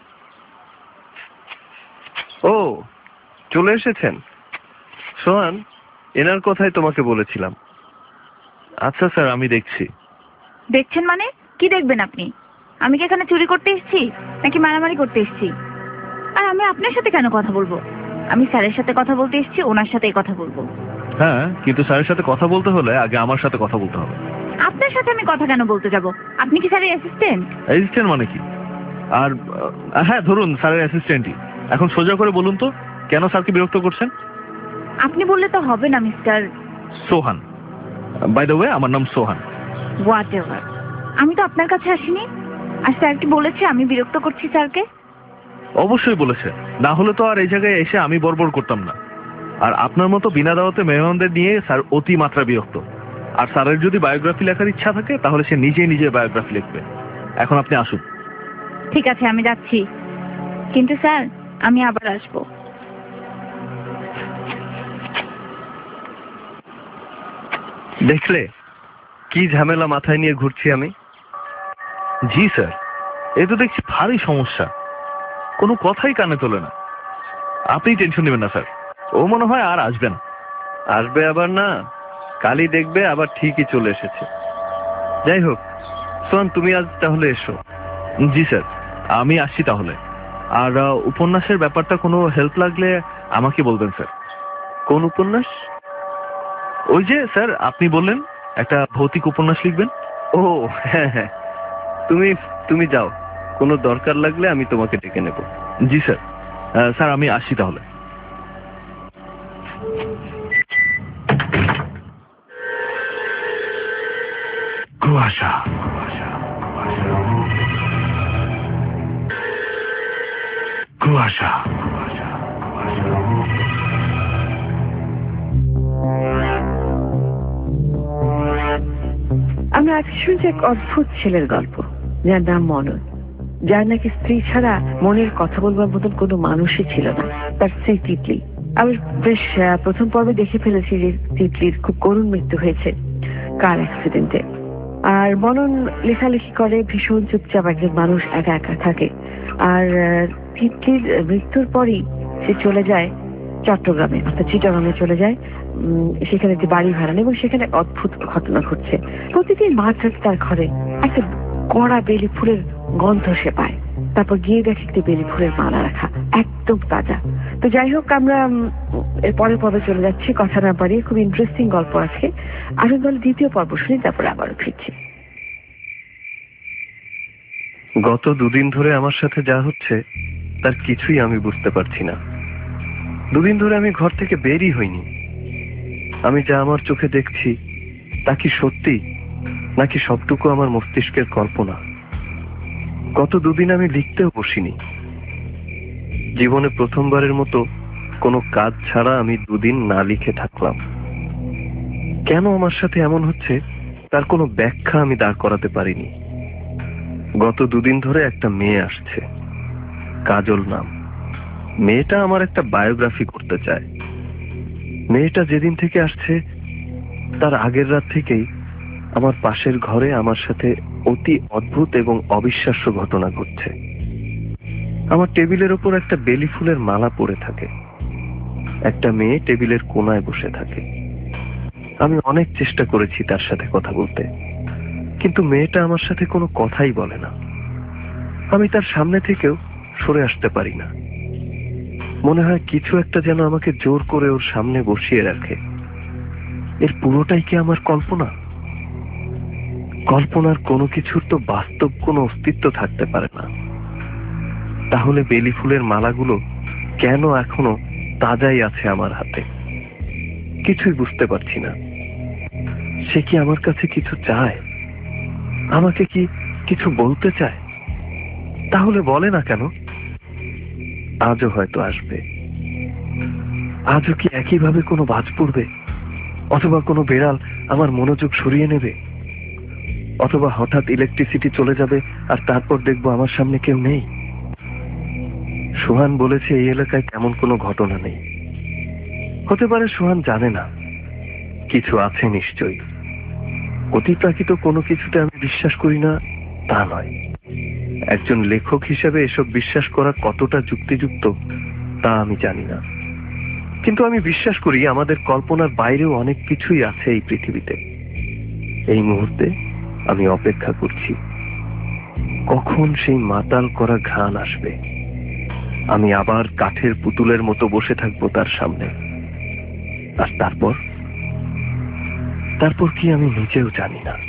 Speaker 4: ও, চলে এসেছেন। সোহান, এনার কথাই তোমাকে বলেছিলাম।
Speaker 5: আচ্ছা স্যার, আমি দেখছি।
Speaker 6: দেখছেন মানে? কি দেখবেন আপনি? আমি কি এখানে চুরি করতে এসেছি নাকি মারামারি করতে এসেছি? আর আমি আপনার সাথে কেন কথা বলবো? আমি স্যারের সাথে কথা বলতে এসেছি, ওনার সাথেই কথা বলবো।
Speaker 5: হ্যাঁ, কিন্তু স্যারের সাথে কথা বলতে হলে আগে আমার সাথে কথা বলতে হবে।
Speaker 6: আপনার সাথে আমি কথা কেন বলতে যাব? আপনি কি স্যারের অ্যাসিস্ট্যান্ট?
Speaker 5: অ্যাসিস্ট্যান্ট মানে কি? আর আহ, হ্যাঁ ধরুন স্যারের অ্যাসিস্ট্যান্টই। এখন সোজা করে বলুন তো, কেন স্যারকে বিরক্ত করছেন?
Speaker 6: আপনি বললে তো হবে না mister
Speaker 5: Sohan. By the way, আমার নাম সোহান।
Speaker 6: What ever. আমি তো আপনার কাছে আসিনি। আর স্যার কি বলেছে আমি বিরক্ত করছি স্যারকে?
Speaker 5: অবশ্যই বলেছে, না হলে তো আর এই জায়গায় এসে আমি বড়বড় করতাম না। আর আপনার মতো বিনা দাওয়াতে মেহমানদের নিয়ে স্যার অতি মাত্রা বিরক্ত। আর স্যারের যদি বায়োগ্রাফি লেখার ইচ্ছা থাকে তাহলে সে নিজেই নিজের বায়োগ্রাফি লিখবে। এখন আপনি আসুন।
Speaker 6: ঠিক আছে, আমি যাচ্ছি, কিন্তু স্যার আমি আবার আসবো।
Speaker 4: দেখলে কি ঝামেলা মাথায় নিয়ে ঘুরছি আমি?
Speaker 5: জি স্যার, এই তো দেখছি ভারী সমস্যা। কোনো কথাই কানে তোলে না। আপনি টেনশন নেবেন না স্যার, ও মনে হয় আর আসবে না।
Speaker 4: আসবে আবার না, কালই দেখবে আবার ঠিকই চলে এসেছে। যাই হোক সোহান, তুমি আজ তাহলে এসো।
Speaker 5: জি স্যার, আমি আসছি তাহলে। আর আহ, উপন্যাসের ব্যাপারটা কোনো হেল্প লাগলে আমাকে বলবেন স্যার।
Speaker 4: কোন উপন্যাস?
Speaker 5: ওই যে স্যার আপনি বললেন একটা ভৌতিক উপন্যাস লিখবেন।
Speaker 4: ও হ্যাঁ হ্যাঁ, তুমি তুমি যাও, কোনো দরকার লাগলে আমি তোমাকে ডেকে নেব।
Speaker 5: জি স্যার। আহ, স্যার আমি আসছি তাহলে।
Speaker 3: কুয়াশা কুয়াশা কুয়াশা কুয়াশা কুয়াশা কুয়াশা।
Speaker 2: আমরা আজকে শুনছি এক অদ্ভুত ছেলের গল্প, যার নাম মনন, যার নাকি স্ত্রী ছাড়া মনের কথা বলবার মতন কোনো মানুষই ছিল না। তার স্ত্রী তিতলি। আমি বেশ আহ, প্রথম পর্বে দেখে ফেলেছি যে তিতলির খুব করুণ মৃত্যু হয়েছে কার অ্যাক্সিডেন্টে। আর মনন লেখালেখি করে, ভীষণ চুপচাপ একজন মানুষ, একা একা থাকে। আর আহ, তিতলির মৃত্যুর পরই সে চলে যায় চট্টগ্রামে, অর্থাৎ চিটাগাঙে চলে যায়। উম, সেখানে একটি বাড়ি ভাড়া নেয় এবং সেখানে অদ্ভুত ঘটনা ঘটছে। প্রতিদিন মাঝরাতে তার ঘরে একটা কড়া বেলি ফুলের গন্ধ সে পায়। তারপর গিয়ে দেখে একটি বেলি ফুলের মালা রাখা, একদম তাজা। তো যাই হোক, আমরা উম, এর পরের পর্বে চলে যাচ্ছি, কথা না পারিয়ে। খুব ইন্টারেস্টিং গল্প আছে। আসুন তাহলে দ্বিতীয় পর্ব শুনি, তারপরে আবারও ফিরছি।
Speaker 4: গত দুদিন ধরে আমার সাথে যা হচ্ছে তার কিছুই আমি বুঝতে পারছি না। দুদিন ধরে আমি ঘর থেকে বেরই হইনি। আমি যা আমার চোখে দেখছি তা কি সত্যি, নাকি সবটুকু আমার মস্তিষ্কের কল্পনা? গত দুদিন আমি লিখতেও বসিনি। জীবনে প্রথমবারের মতো কোনো কাজ ছাড়া আমি দুদিন না লিখে থাকলাম। কেন আমার সাথে এমন হচ্ছে তার কোনো ব্যাখ্যা আমি দাঁড় করাতে পারিনি। গত দুদিন ধরে একটা মেয়ে আসছে, কাজল নাম। মেয়েটা আমার একটা বায়োগ্রাফি করতে চায়। মেয়েটা যেদিন থেকে আসছে তার আগের রাত থেকেই আমার পাশের ঘরে আমার সাথে অতি অদ্ভুত এবং অবিশ্বাস্য ঘটনা ঘটছে। আমার টেবিলের ওপর একটা বেলি ফুলের মালা পড়ে থাকে। একটা মেয়ে টেবিলের কোনায় বসে থাকে। আমি অনেক চেষ্টা করেছি তার সাথে কথা বলতে, কিন্তু মেয়েটা আমার সাথে কোনো কথাই বলে না। আমি তার সামনে থেকেও সরে আসতে পারি না। মনে হয় কিছু একটা যেন আমাকে জোর করে ওর সামনে বসিয়ে রাখে। এর পুরোটাই কি আমার কল্পনা? কল্পনার কোনো কিছুর তো বাস্তব কোনো অস্তিত্ব থাকতে পারে না। তাহলে বেলি ফুলের মালাগুলো কেন এখনো তাজাই আছে আমার হাতে? কিছুই বুঝতে পারছি না। সে কি আমার কাছে কিছু চায়? আমাকে কি কিছু বলতে চায়? তাহলে বলে না কেন? আজও হয়তো আসবে। আজও কি একইভাবে কোনো বাজ পড়বে, অথবা কোনো বেড়াল আমার মনোযোগ সরিয়ে নেবে, অথবা হঠাৎ ইলেকট্রিসিটি চলে যাবে আর তারপর দেখবো আমার সামনে কেউ নেই। সোহান বলেছে এই এলাকায় তেমন কোনো ঘটনা নেই। হতে পারে সোহান জানে না, কিছু আছে নিশ্চয়ই। অতিপ্রাকৃত কোনো কিছুতে আমি বিশ্বাস করি না তা নয়। একজন লেখক হিসেবে এসব বিশ্বাস করা কতটা যুক্তিযুক্ত তা আমি জানি না, কিন্তু আমি বিশ্বাস করি আমাদের কল্পনার বাইরেও অনেক কিছুই আছে এই পৃথিবীতে। এই মুহূর্তে আমি অপেক্ষা করছি কখন সেই মাতাল করা ঘ্রাণ আসবে। আমি আবার কাঠের পুতুলের মতো বসে থাকবো তার সামনে। আর তারপর তারপর কি আমি নিজেও জানি না।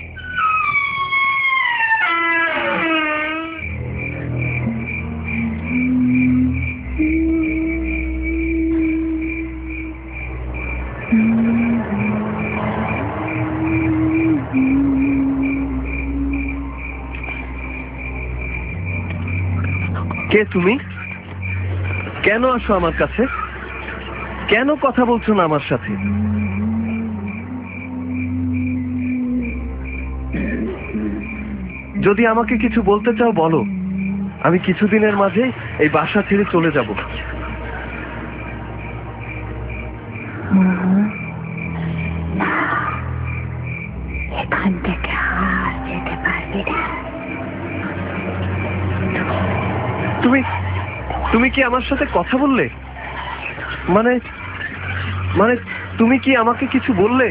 Speaker 4: কে তুমি? কেন আসো আমার কাছে? কেন কথা বলছো না আমার সাথে? যদি আমাকে কিছু বলতে চাও বলো, আমি কিছুদিনের মাঝে এই বাসা ছেড়ে চলে যাব।
Speaker 6: এখান থেকে আর যেতে পারবি না।
Speaker 4: তুমি তুমি কি আমার সাথে কথা বললে? মানে মানে তুমি কি আমাকে কিছু বললে?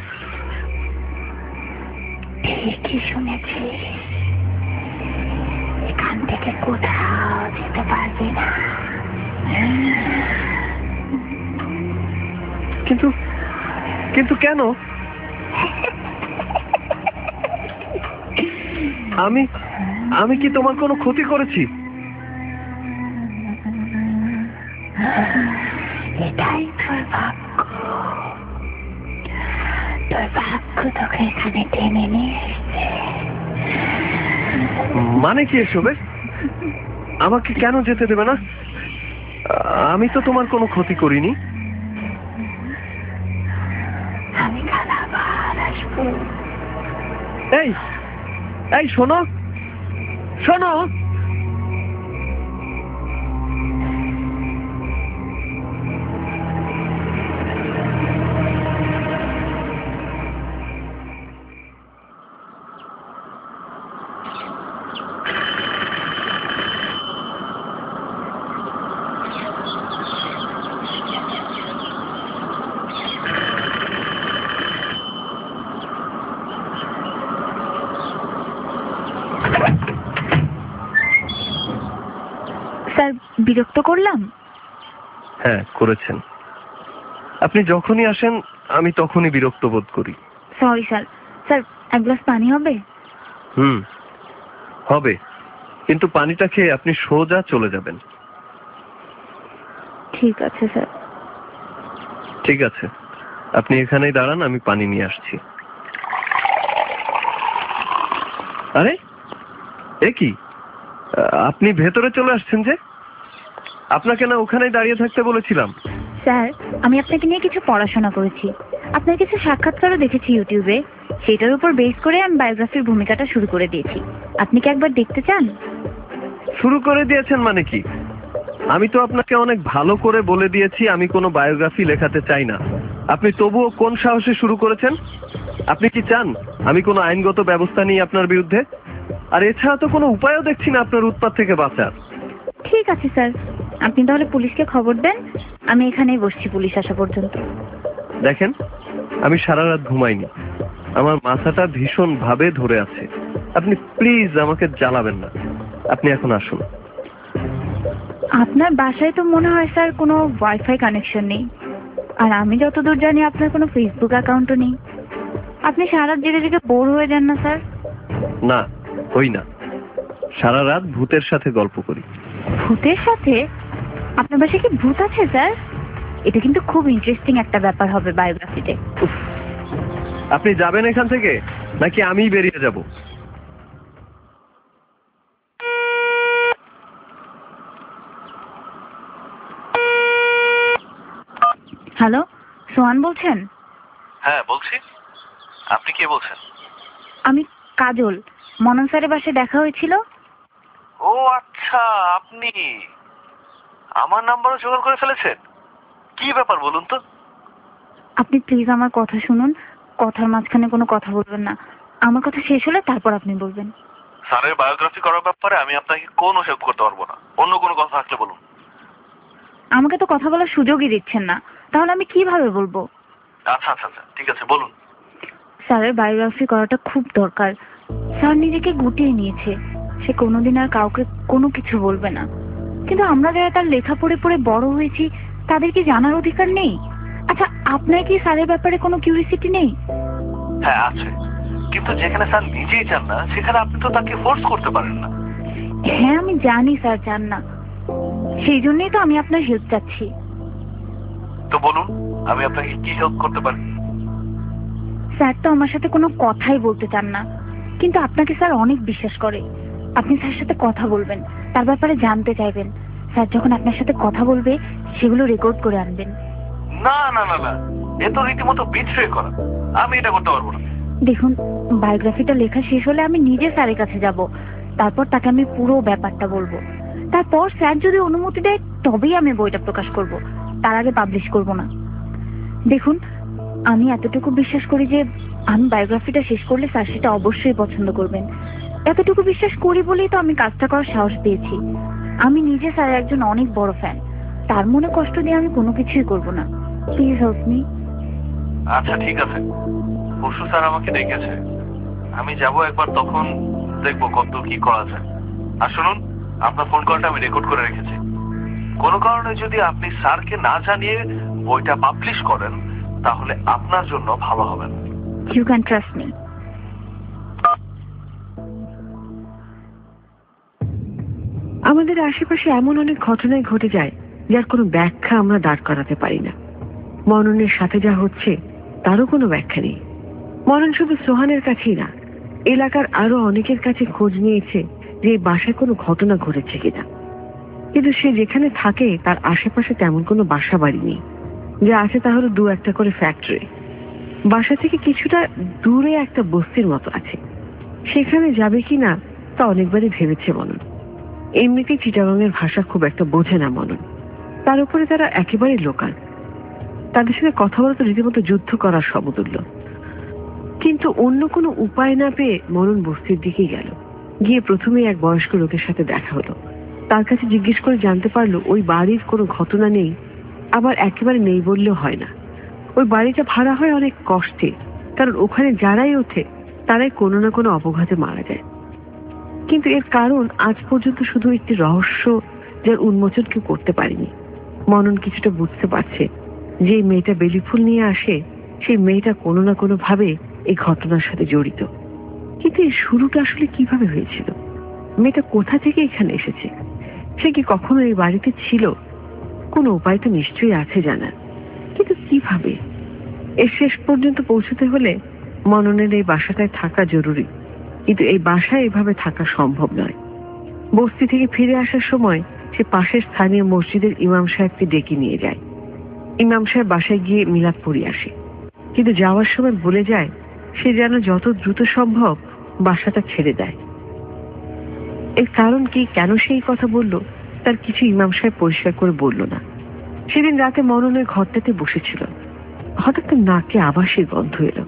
Speaker 6: ঠিকই শুনেছি, এখান থেকে কোথাও যেতে পারবি না।
Speaker 4: কিন্তু কিন্তু কেন? আমি আমি কি তোমার কোনো ক্ষতি করেছি?
Speaker 6: এটাই তোর ভাগ্য। তোর ভাগ্য তোকে এখানে টেনে নিয়ে এসছে।
Speaker 4: মানে কি এসবে? আমাকে কেন যেতে দেবে না? আমি তো তোমার কোনো ক্ষতি করিনি।
Speaker 6: আমি কাল আবার আসবো।
Speaker 4: এই এই শোনো শোনো,
Speaker 6: স্যার, বিরক্ত করলাম?
Speaker 4: হ্যাঁ করেছেন। আপনি যখনই আসেন আমি তখনই বিরক্ত বোধ করি।
Speaker 6: Sorry sir. স্যার, এক গ্লাস পানি হবে?
Speaker 4: হুম হবে, কিন্তু পানিটা খেয়ে আপনি সোজা চলে যাবেন।
Speaker 6: ঠিক আছে স্যার।
Speaker 4: ঠিক আছে, আপনি এখানেই দাঁড়ান, আমি পানি নিয়ে আসছি। আরে এ কি, আপনি ভেতরে চলে আসছেন যে? আপনাকে না ওখানেই দাঁড়িয়ে থাকতে বলেছিলাম।
Speaker 6: স্যার, আমি আপনাকে নিয়ে কিছু পড়াশোনা করেছি। আপনার কিছু সাক্ষাৎকারও দেখেছি ইউটিউবে। সেটার উপর বেস করে আমি বায়োগ্রাফির ভূমিকাটা শুরু করে দিয়েছি। আপনি কি একবার দেখতে চান?
Speaker 4: শুরু করে দিয়েছেন মানে কি? আমি তো আপনাকে অনেক ভালো করে বলে দিয়েছি আমি কোনো বায়োগ্রাফি লেখাতে চাই না। আপনি তবুও কোন সাহসে শুরু করেছেন? আপনি কি চান আমি কোনো আইনগত ব্যবস্থা নিই আপনার বিরুদ্ধে? আর এছাড়া তো কোনো উপায়ও দেখছি না আপনার উৎপাত থেকে বাঁচার।
Speaker 6: ঠিক আছে স্যার, আপনি তাহলে পুলিশকে খবর দেন, আমি এখানেই বসছি পুলিশ আসা পর্যন্ত।
Speaker 4: দেখেন, আমি সারা রাত ঘুমাইনি, আমার মাথাটা ভীষণ ভাবে ধরে আছে। আপনি প্লিজ আমাকে জ্বালাবেন না, আপনি এখন আসুন।
Speaker 6: আপনার বাসায় তো মনে হয় স্যার কোনো ওয়াইফাই কানেকশন নেই, আর আমি যতদূর জানি আপনার কোনো ফেসবুক অ্যাকাউন্টও নেই। আপনি সারা জেগে জেগে বোর হয়ে যান না স্যার?
Speaker 4: না, হই না, সারা রাত ভূতের সাথে গল্প করি।
Speaker 6: ভূতের সাথে? আপনার বাসায় কি ভূত আছে স্যার? এটা কিন্তু খুব ইন্টারেস্টিং একটা ব্যাপার হবে বায়োগ্রাফিতে।
Speaker 4: উফ, আপনি যাবেন এখান থেকে নাকি আমিই বেরিয়ে যাব?
Speaker 6: হ্যালো, সোহান বলছেন?
Speaker 5: হ্যাঁ বলছি, আপনি কে বলছেন?
Speaker 6: আমি কাজল, মনন স্যারের বাসায় দেখা হয়েছিল।
Speaker 5: ও আচ্ছা, আপনি আমার নাম্বারও জোগাড় করে ফেলেছেন? কি ব্যাপার বলুন তো।
Speaker 6: আপনি প্লিজ আমার কথা শুনুন, কথার মাঝখানে কোনো কথা বলবেন না। আমার কথা শেষ হলে তারপর আপনি বলবেন।
Speaker 5: স্যারের বায়োগ্রাফি করার ব্যাপারে আমি আপনাকে কোনো হেল্প করতে পারবো না, অন্য কোনো কথা থাকলে বলুন।
Speaker 6: আমাকে তো কথা বলার সুযোগই দিচ্ছেন না, তাহলে আমি কিভাবে বলবো?
Speaker 5: আচ্ছা আচ্ছা আচ্ছা ঠিক আছে, বলুন।
Speaker 6: স্যারের বায়োগ্রাফি করাটা খুব দরকার। স্যার নিজেকে গুটিয়ে নিয়েছে, সে কোনোদিন আর কাউকে কোনো কিছু বলবে না। কিন্তু আমরা যারা তার লেখা পড়ে পড়ে বড় হয়েছি, তাদের কি জানার অধিকার নেই? আচ্ছা, আপনার কি স্যারের ব্যাপারে কোনো কিউরিসিটি নেই?
Speaker 5: হ্যাঁ আছে, কিন্তু যেখানে স্যার নিজেই চান না সেখানে আপনি তো তাকে ফোর্স করতে পারেন না।
Speaker 6: হ্যাঁ আমি জানি স্যার চান না, সেই জন্যই তো আমি আপনার হেল্প চাচ্ছি।
Speaker 5: তো বলুন, আমি আপনাকে কি হেল্প করতে পারি?
Speaker 6: স্যার তো আমার সাথে কোনো কথাই বলতে চান না, কিন্তু আপনাকে স্যার অনেক বিশ্বাস করে। আপনি স্যার সাথে কথা বলবেন, তার ব্যাপারে জানতে চাইবেন। স্যার যখন আপনার সাথে কথা বলবে সেগুলো রেকর্ড করে আনবেন।
Speaker 5: না না না না, এ তো রীতিমতো বিট্রে করা, আমি এটা করতে পারবো না।
Speaker 6: দেখুন, বায়োগ্রাফিটা লেখা শেষ হলে আমি নিজে স্যারের কাছে যাব, তারপর তাকে আমি পুরো ব্যাপারটা বলবো। তারপর স্যার যদি অনুমতি দেয় তবেই আমি বইটা প্রকাশ করব, তার আগে পাবলিশ করব না। দেখুন, আমি এতটুকু বিশ্বাস করি যে আমি বায়োগ্রাফিটা শেষ করলে স্যার সেটা অবশ্যই পছন্দ করবেন। এতটুকু বিশ্বাস করি বলেই তো আমি কাজটা করার সাহস পেয়েছি। আমি নিজে স্যারের একজন অনেক বড় ফ্যান, তার মনে কষ্ট দিয়ে আমি কোনো কিছুই করব না। Please help me.
Speaker 5: আচ্ছা ঠিক আছে, পরশু স্যার আমাকে ডেকেছে, আমি যাব একবার, তখন দেখবো কত কি করা যায়। আর শুনুন, আপনার ফোন কলটা আমি রেকর্ড করে রেখেছি। কোনো কারণে যদি আপনি স্যারকে না জানিয়ে বইটা পাবলিশ করেন তাহলে আপনার জন্য ভালো হবে না।
Speaker 6: You can trust me.
Speaker 2: আমাদের আশেপাশে এমন অনেক ঘটনাই ঘটে যায় যার কোনো ব্যাখ্যা আমরা দাঁড় করাতে পারি না। মননের সাথে যা হচ্ছে তারও কোনো ব্যাখ্যা নেই। মনন শুধু সোহানের কাছেই না, এলাকার আরো অনেকের কাছে খোঁজ নিয়েছে যে এই বাসায় কোনো ঘটনা ঘটেছে কিনা, কিন্তু সে যেখানে থাকে তার আশেপাশে তেমন কোনো বাসা বাড়ি নেই। যা আছে তা হলো দু একটা করে ফ্যাক্টরি। বাসা থেকে কিছুটা দূরে একটা বস্তির মতো আছে, সেখানে যাবে কিনা তা অনেকবারই ভেবেছে মনন। এমনিতেই চিটাগংয়ের ভাষা খুব একটা বোঝে না মনন, তার উপরে তারা একেবারে লোকাল, তাদের সাথে কথা বলতে রীতিমতো যুদ্ধ করার সমতুল্য। কিন্তু অন্য কোনো উপায় না পেয়ে মনন বস্তির দিকেই গেল। গিয়ে প্রথমেই এক বয়স্ক লোকের সাথে দেখা হলো। তার কাছে জিজ্ঞেস করে জানতে পারলো ওই বাড়ির কোনো ঘটনা নেই, আবার একেবারে নেই বললেও হয় না। ওই বাড়িটা ভাড়া হয় অনেক কষ্টে, কারণ ওখানে যারাই ওঠে তারাই কোনো না কোনো অপঘাতে মারা যায়। কিন্তু এর কারণ আজ পর্যন্ত শুধু একটি রহস্য, যার উন্মোচন কেউ করতে পারেনি। মনন কিছুটা বুঝতে পারছে যে মেয়েটা বেলি ফুল নিয়ে আসে, সেই মেয়েটা কোনো না কোনো ভাবে এই ঘটনার সাথে জড়িত। কিন্তু এই শুরুটা আসলে কিভাবে হয়েছিল? মেয়েটা কোথা থেকে এখানে এসেছে? সে কি কখনো এই বাড়িতে ছিল? কোনো উপায় তো নিশ্চয়ই আছে জানার, কিন্তু কিভাবে? এর শেষ পর্যন্ত পৌঁছতে হলে মননের এই বাসাটায় থাকা জরুরি, কিন্তু এই বাসায় এভাবে থাকা সম্ভব নয়। বস্তি থেকে ফিরে আসার সময় সে পাশের স্থানীয় মসজিদের ইমাম সাহেবকে ডেকে নিয়ে যায়। ইমাম সাহেব বাসায় গিয়ে মিলাদ পড়ে আসে, কিন্তু যাওয়ার সময় বলে যায় সে যেন যত দ্রুত সম্ভব বাসাটা ছেড়ে দেয়। এর কারণ কি, কেন সেই কথা বলল, তার কিছু ইমাম সাহেব পরিষ্কার করে বলল না। সেদিন রাতে মননের ঘরটাতে বসেছিল, হঠাৎ তার নাকে আবার সেই গন্ধ এলো।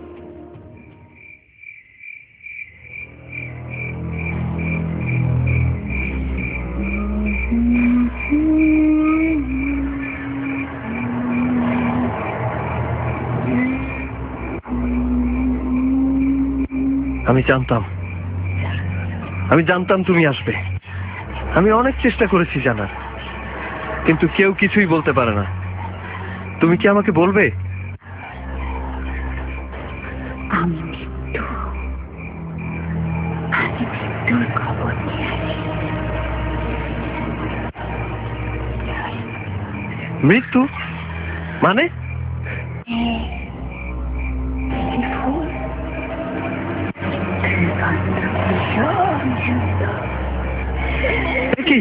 Speaker 4: আমি জানতাম আমি জানতাম তুমি আসবে। আমি অনেক চেষ্টা করেছি জানার, কিন্তু কেউ কিছুই বলতে পারে না। তুমি কি আমাকে বলবে?
Speaker 6: আমি মৃত্যু আমি মৃত্যুর খবর নিয়ে আসি।
Speaker 4: মৃত্যু মানে?
Speaker 6: হ্যাঁ, এই ফুল মৃত্যুর গন্ধ ভীষণ সুন্দর।
Speaker 4: এ কি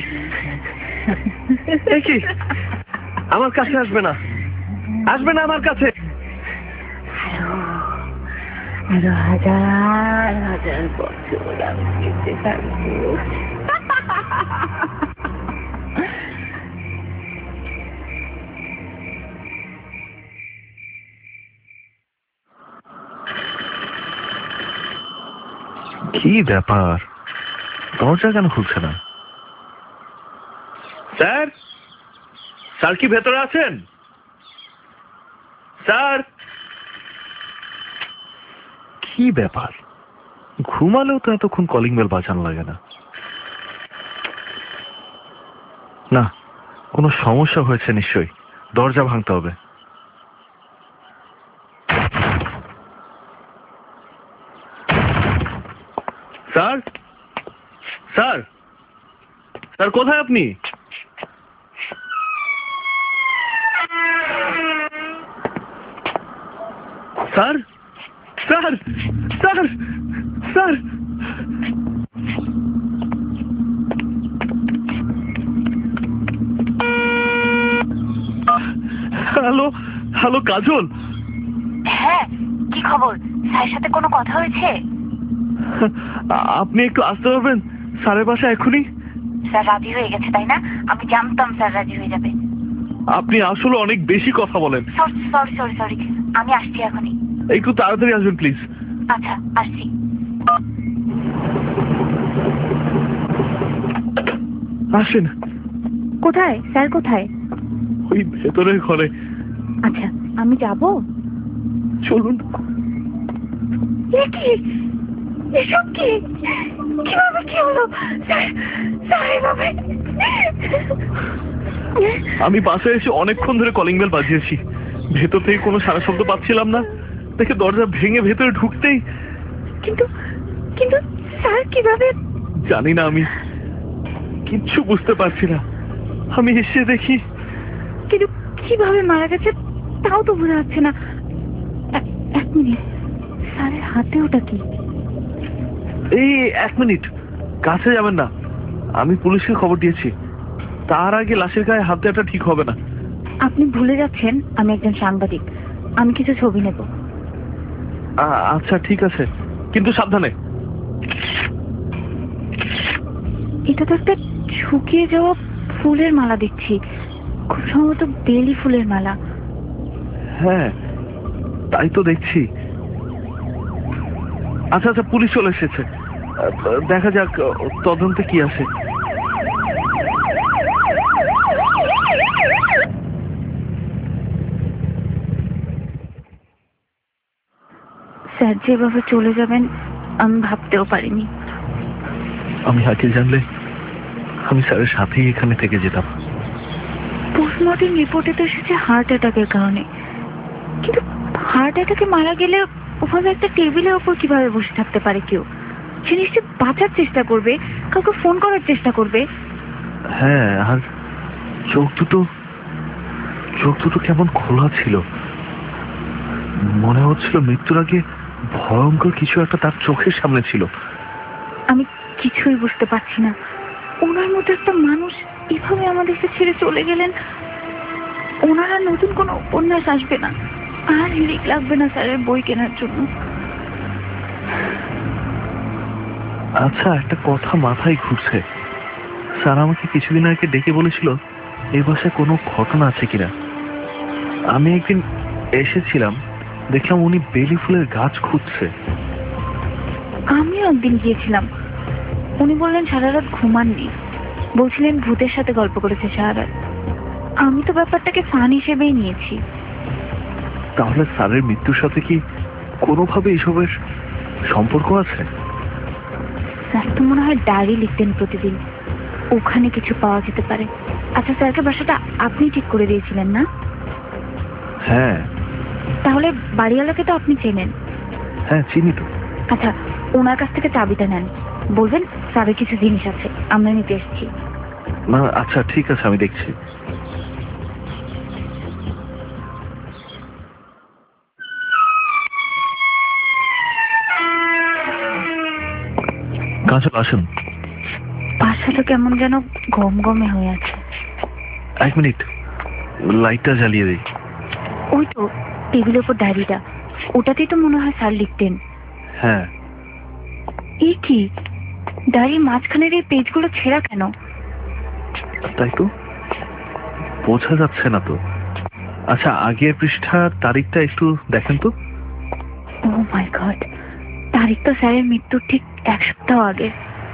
Speaker 4: এ কি? আমার কাছে আসবে না, আসবে না আমার কাছে।
Speaker 6: আরো আরো হাজার হাজার বছর আমি বেঁচে থাকবো।
Speaker 5: কি ব্যাপার, দরজা কেন খুলছে না? স্যার, স্যার কি ভেতরে আছেন? স্যার, কি ব্যাপার, ঘুমালেও তো এতক্ষণ কলিং বেল বাজানো লাগে না। না, কোনো সমস্যা হয়েছে নিশ্চয়ই, দরজা ভাঙতে হবে। স্যার, স্যার, স্যার কোথায় আপনি? Sir, sir, sir, sir, hello, hello Kajal.
Speaker 6: হ্যাঁ, কি খবর? স্যারের সাথে কোনো কথা হয়েছে?
Speaker 5: আপনি একটু আসতে পারবেন স্যারের বাসায় এখনই?
Speaker 6: স্যার রাজি হয়ে গেছে তাই না? আমি জানতাম স্যার রাজি হয়ে যাবে।
Speaker 5: আপনি আসলে অনেক বেশি কথা বলেন।
Speaker 6: সরি সরি সরি, আমি আসছি এখনই।
Speaker 5: একটু তাড়াতাড়ি আসবেন প্লিজ।
Speaker 6: আচ্ছা, আসছি।
Speaker 5: আসেন।
Speaker 6: কোথায় স্যার, কোথায়?
Speaker 5: ওই ভেতরের ঘরে।
Speaker 6: আচ্ছা, আমি যাব।
Speaker 5: চলুন।
Speaker 6: এ কি? এসব কি? কিভাবে কি হলো? স্যার, স্যার এভাবে?
Speaker 5: আমি বাসায় এসে অনেকক্ষণ ধরে কলিং বেল বাজিয়েছি, ভেতর থেকে কোনো সারা শব্দ পাচ্ছিলাম না। দেখে দরজা ভেঙে ভেতরে ঢুকতেই।
Speaker 6: কিন্তু কিন্তু স্যার কিভাবে?
Speaker 5: জানি না, আমি কিচ্ছু বুঝতে পারছি না। আমি এসে দেখি।
Speaker 6: কিন্তু কিভাবে মারা গেছে তাও তো বোঝা যাচ্ছে না। এ- এক মিনিট, স্যারের হাতে ওটা কি?
Speaker 5: এই এক মিনিট, কাছে যাবেন না, আমি পুলিশকে খবর দিয়েছি। তার আগে লাশের গায়ে হাত দেওয়াটা ঠিক হবে না।
Speaker 6: আপনি ভুলে যাচ্ছেন আমি একজন সাংবাদিক, আমি কিছু ছবি নেব।
Speaker 5: আ- আচ্ছা ঠিক আছে, কিন্তু সাবধানে।
Speaker 6: এটা তো একটা শুকিয়ে যাওয়া ফুলের মালা দেখছি, খুব সম্ভবত বেলি ফুলের মালা।
Speaker 5: হ্যাঁ, তাই তো দেখছি। আচ্ছা আচ্ছা, পুলিশ চলে এসেছে, দেখা যাক তদন্তে কি আসে।
Speaker 6: স্যার যেভাবে চলে যাবেন আমি ভাবতেও পারিনি।
Speaker 5: আমি আগে জানলে আমি স্যারের সাথেই এখানে থেকে যেতাম।
Speaker 6: পোস্টমর্টম রিপোর্টে তো এসেছে হার্ট অ্যাটাকের কারণে, কিন্তু হার্ট অ্যাটাকে মারা গেলে ওভাবে একটা টেবিলের ওপর কিভাবে বসে থাকতে পারে কেউ? সে নিশ্চয়ই বাঁচার চেষ্টা করবে, কাউকে ফোন করার চেষ্টা করবে।
Speaker 5: হ্যাঁ, আর চোখ দুটো চোখ দুটো কেমন খোলা ছিল, মনে হচ্ছিল মৃত্যুর আগে ভয়ঙ্কর কিছু একটা তার চোখের সামনে ছিল।
Speaker 6: আমি কিছুই বুঝতে পারছি না। ওনার মতো একটা মানুষ এভাবে আমাদেরকে ছেড়ে চলে গেলেন। ওনারা নতুন কোনো উপন্যাস আসবে না, আর লিখ লাগবে না স্যারের বই কেনার জন্য।
Speaker 5: আচ্ছা, একটা কথা মাথায় ঘুরছে। স্যার আমাকে কিছুদিন আগে ডেকে বলেছিল এই বাসায় কোনো ঘটনা আছে কিনা। আমি একদিন এসেছিলাম, দেখলাম উনি বেলি ফুলের গাছ খুঁজছে।
Speaker 6: আমিও একদিন গিয়েছিলাম, উনি বললেন সারা রাত ঘুমাননি, বলছিলেন ভূতের সাথে গল্প করেছে সারা রাত। আমি তো ব্যাপারটাকে ফান হিসেবেই নিয়েছি।
Speaker 5: তাহলে স্যারের মৃত্যুর সাথে কি কোনোভাবে এসবের সম্পর্ক আছে?
Speaker 6: স্যার তো মনে হয় ডায়েরি লিখতেন প্রতিদিন, ওখানে কিছু পাওয়া যেতে পারে। আচ্ছা, স্যারকে বাসাটা আপনি ঠিক করে দিয়েছিলেন না?
Speaker 5: হ্যাঁ
Speaker 6: তাহলে বাড়িওয়ালাকে তো আপনি চেনেন।
Speaker 5: হ্যাঁ চিনি তো।
Speaker 6: আচ্ছা, ওনার কাছ থেকে চাবিটা নেন, বলবেন স্যারের কিছু জিনিস আছে, আমরা নিতে এসেছি।
Speaker 5: না আচ্ছা ঠিক আছে, আমি দেখছি। কাজল আসুন।
Speaker 6: বাসাটা কেমন যেন গম গমে হয়ে আছে।
Speaker 5: এক মিনিট, লাইটটা জ্বালিয়ে দিই।
Speaker 6: ওই তো টেবিলের উপর ডায়েরিটা, ওটাতেই তো মনে হয় স্যার লিখতেন।
Speaker 5: হ্যাঁ
Speaker 6: এই কি, ডায়েরির মাঝখানের এই পেজগুলো ছেঁড়া কেন?
Speaker 5: তাই তো, বোঝা যাচ্ছে না তো। আচ্ছা, আগের পৃষ্ঠার তারিখটা একটু দেখেন তো।
Speaker 6: ও মাই গড, তারিখ তো স্যারের মৃত্যুর ঠিক এক সপ্তাহ আগে।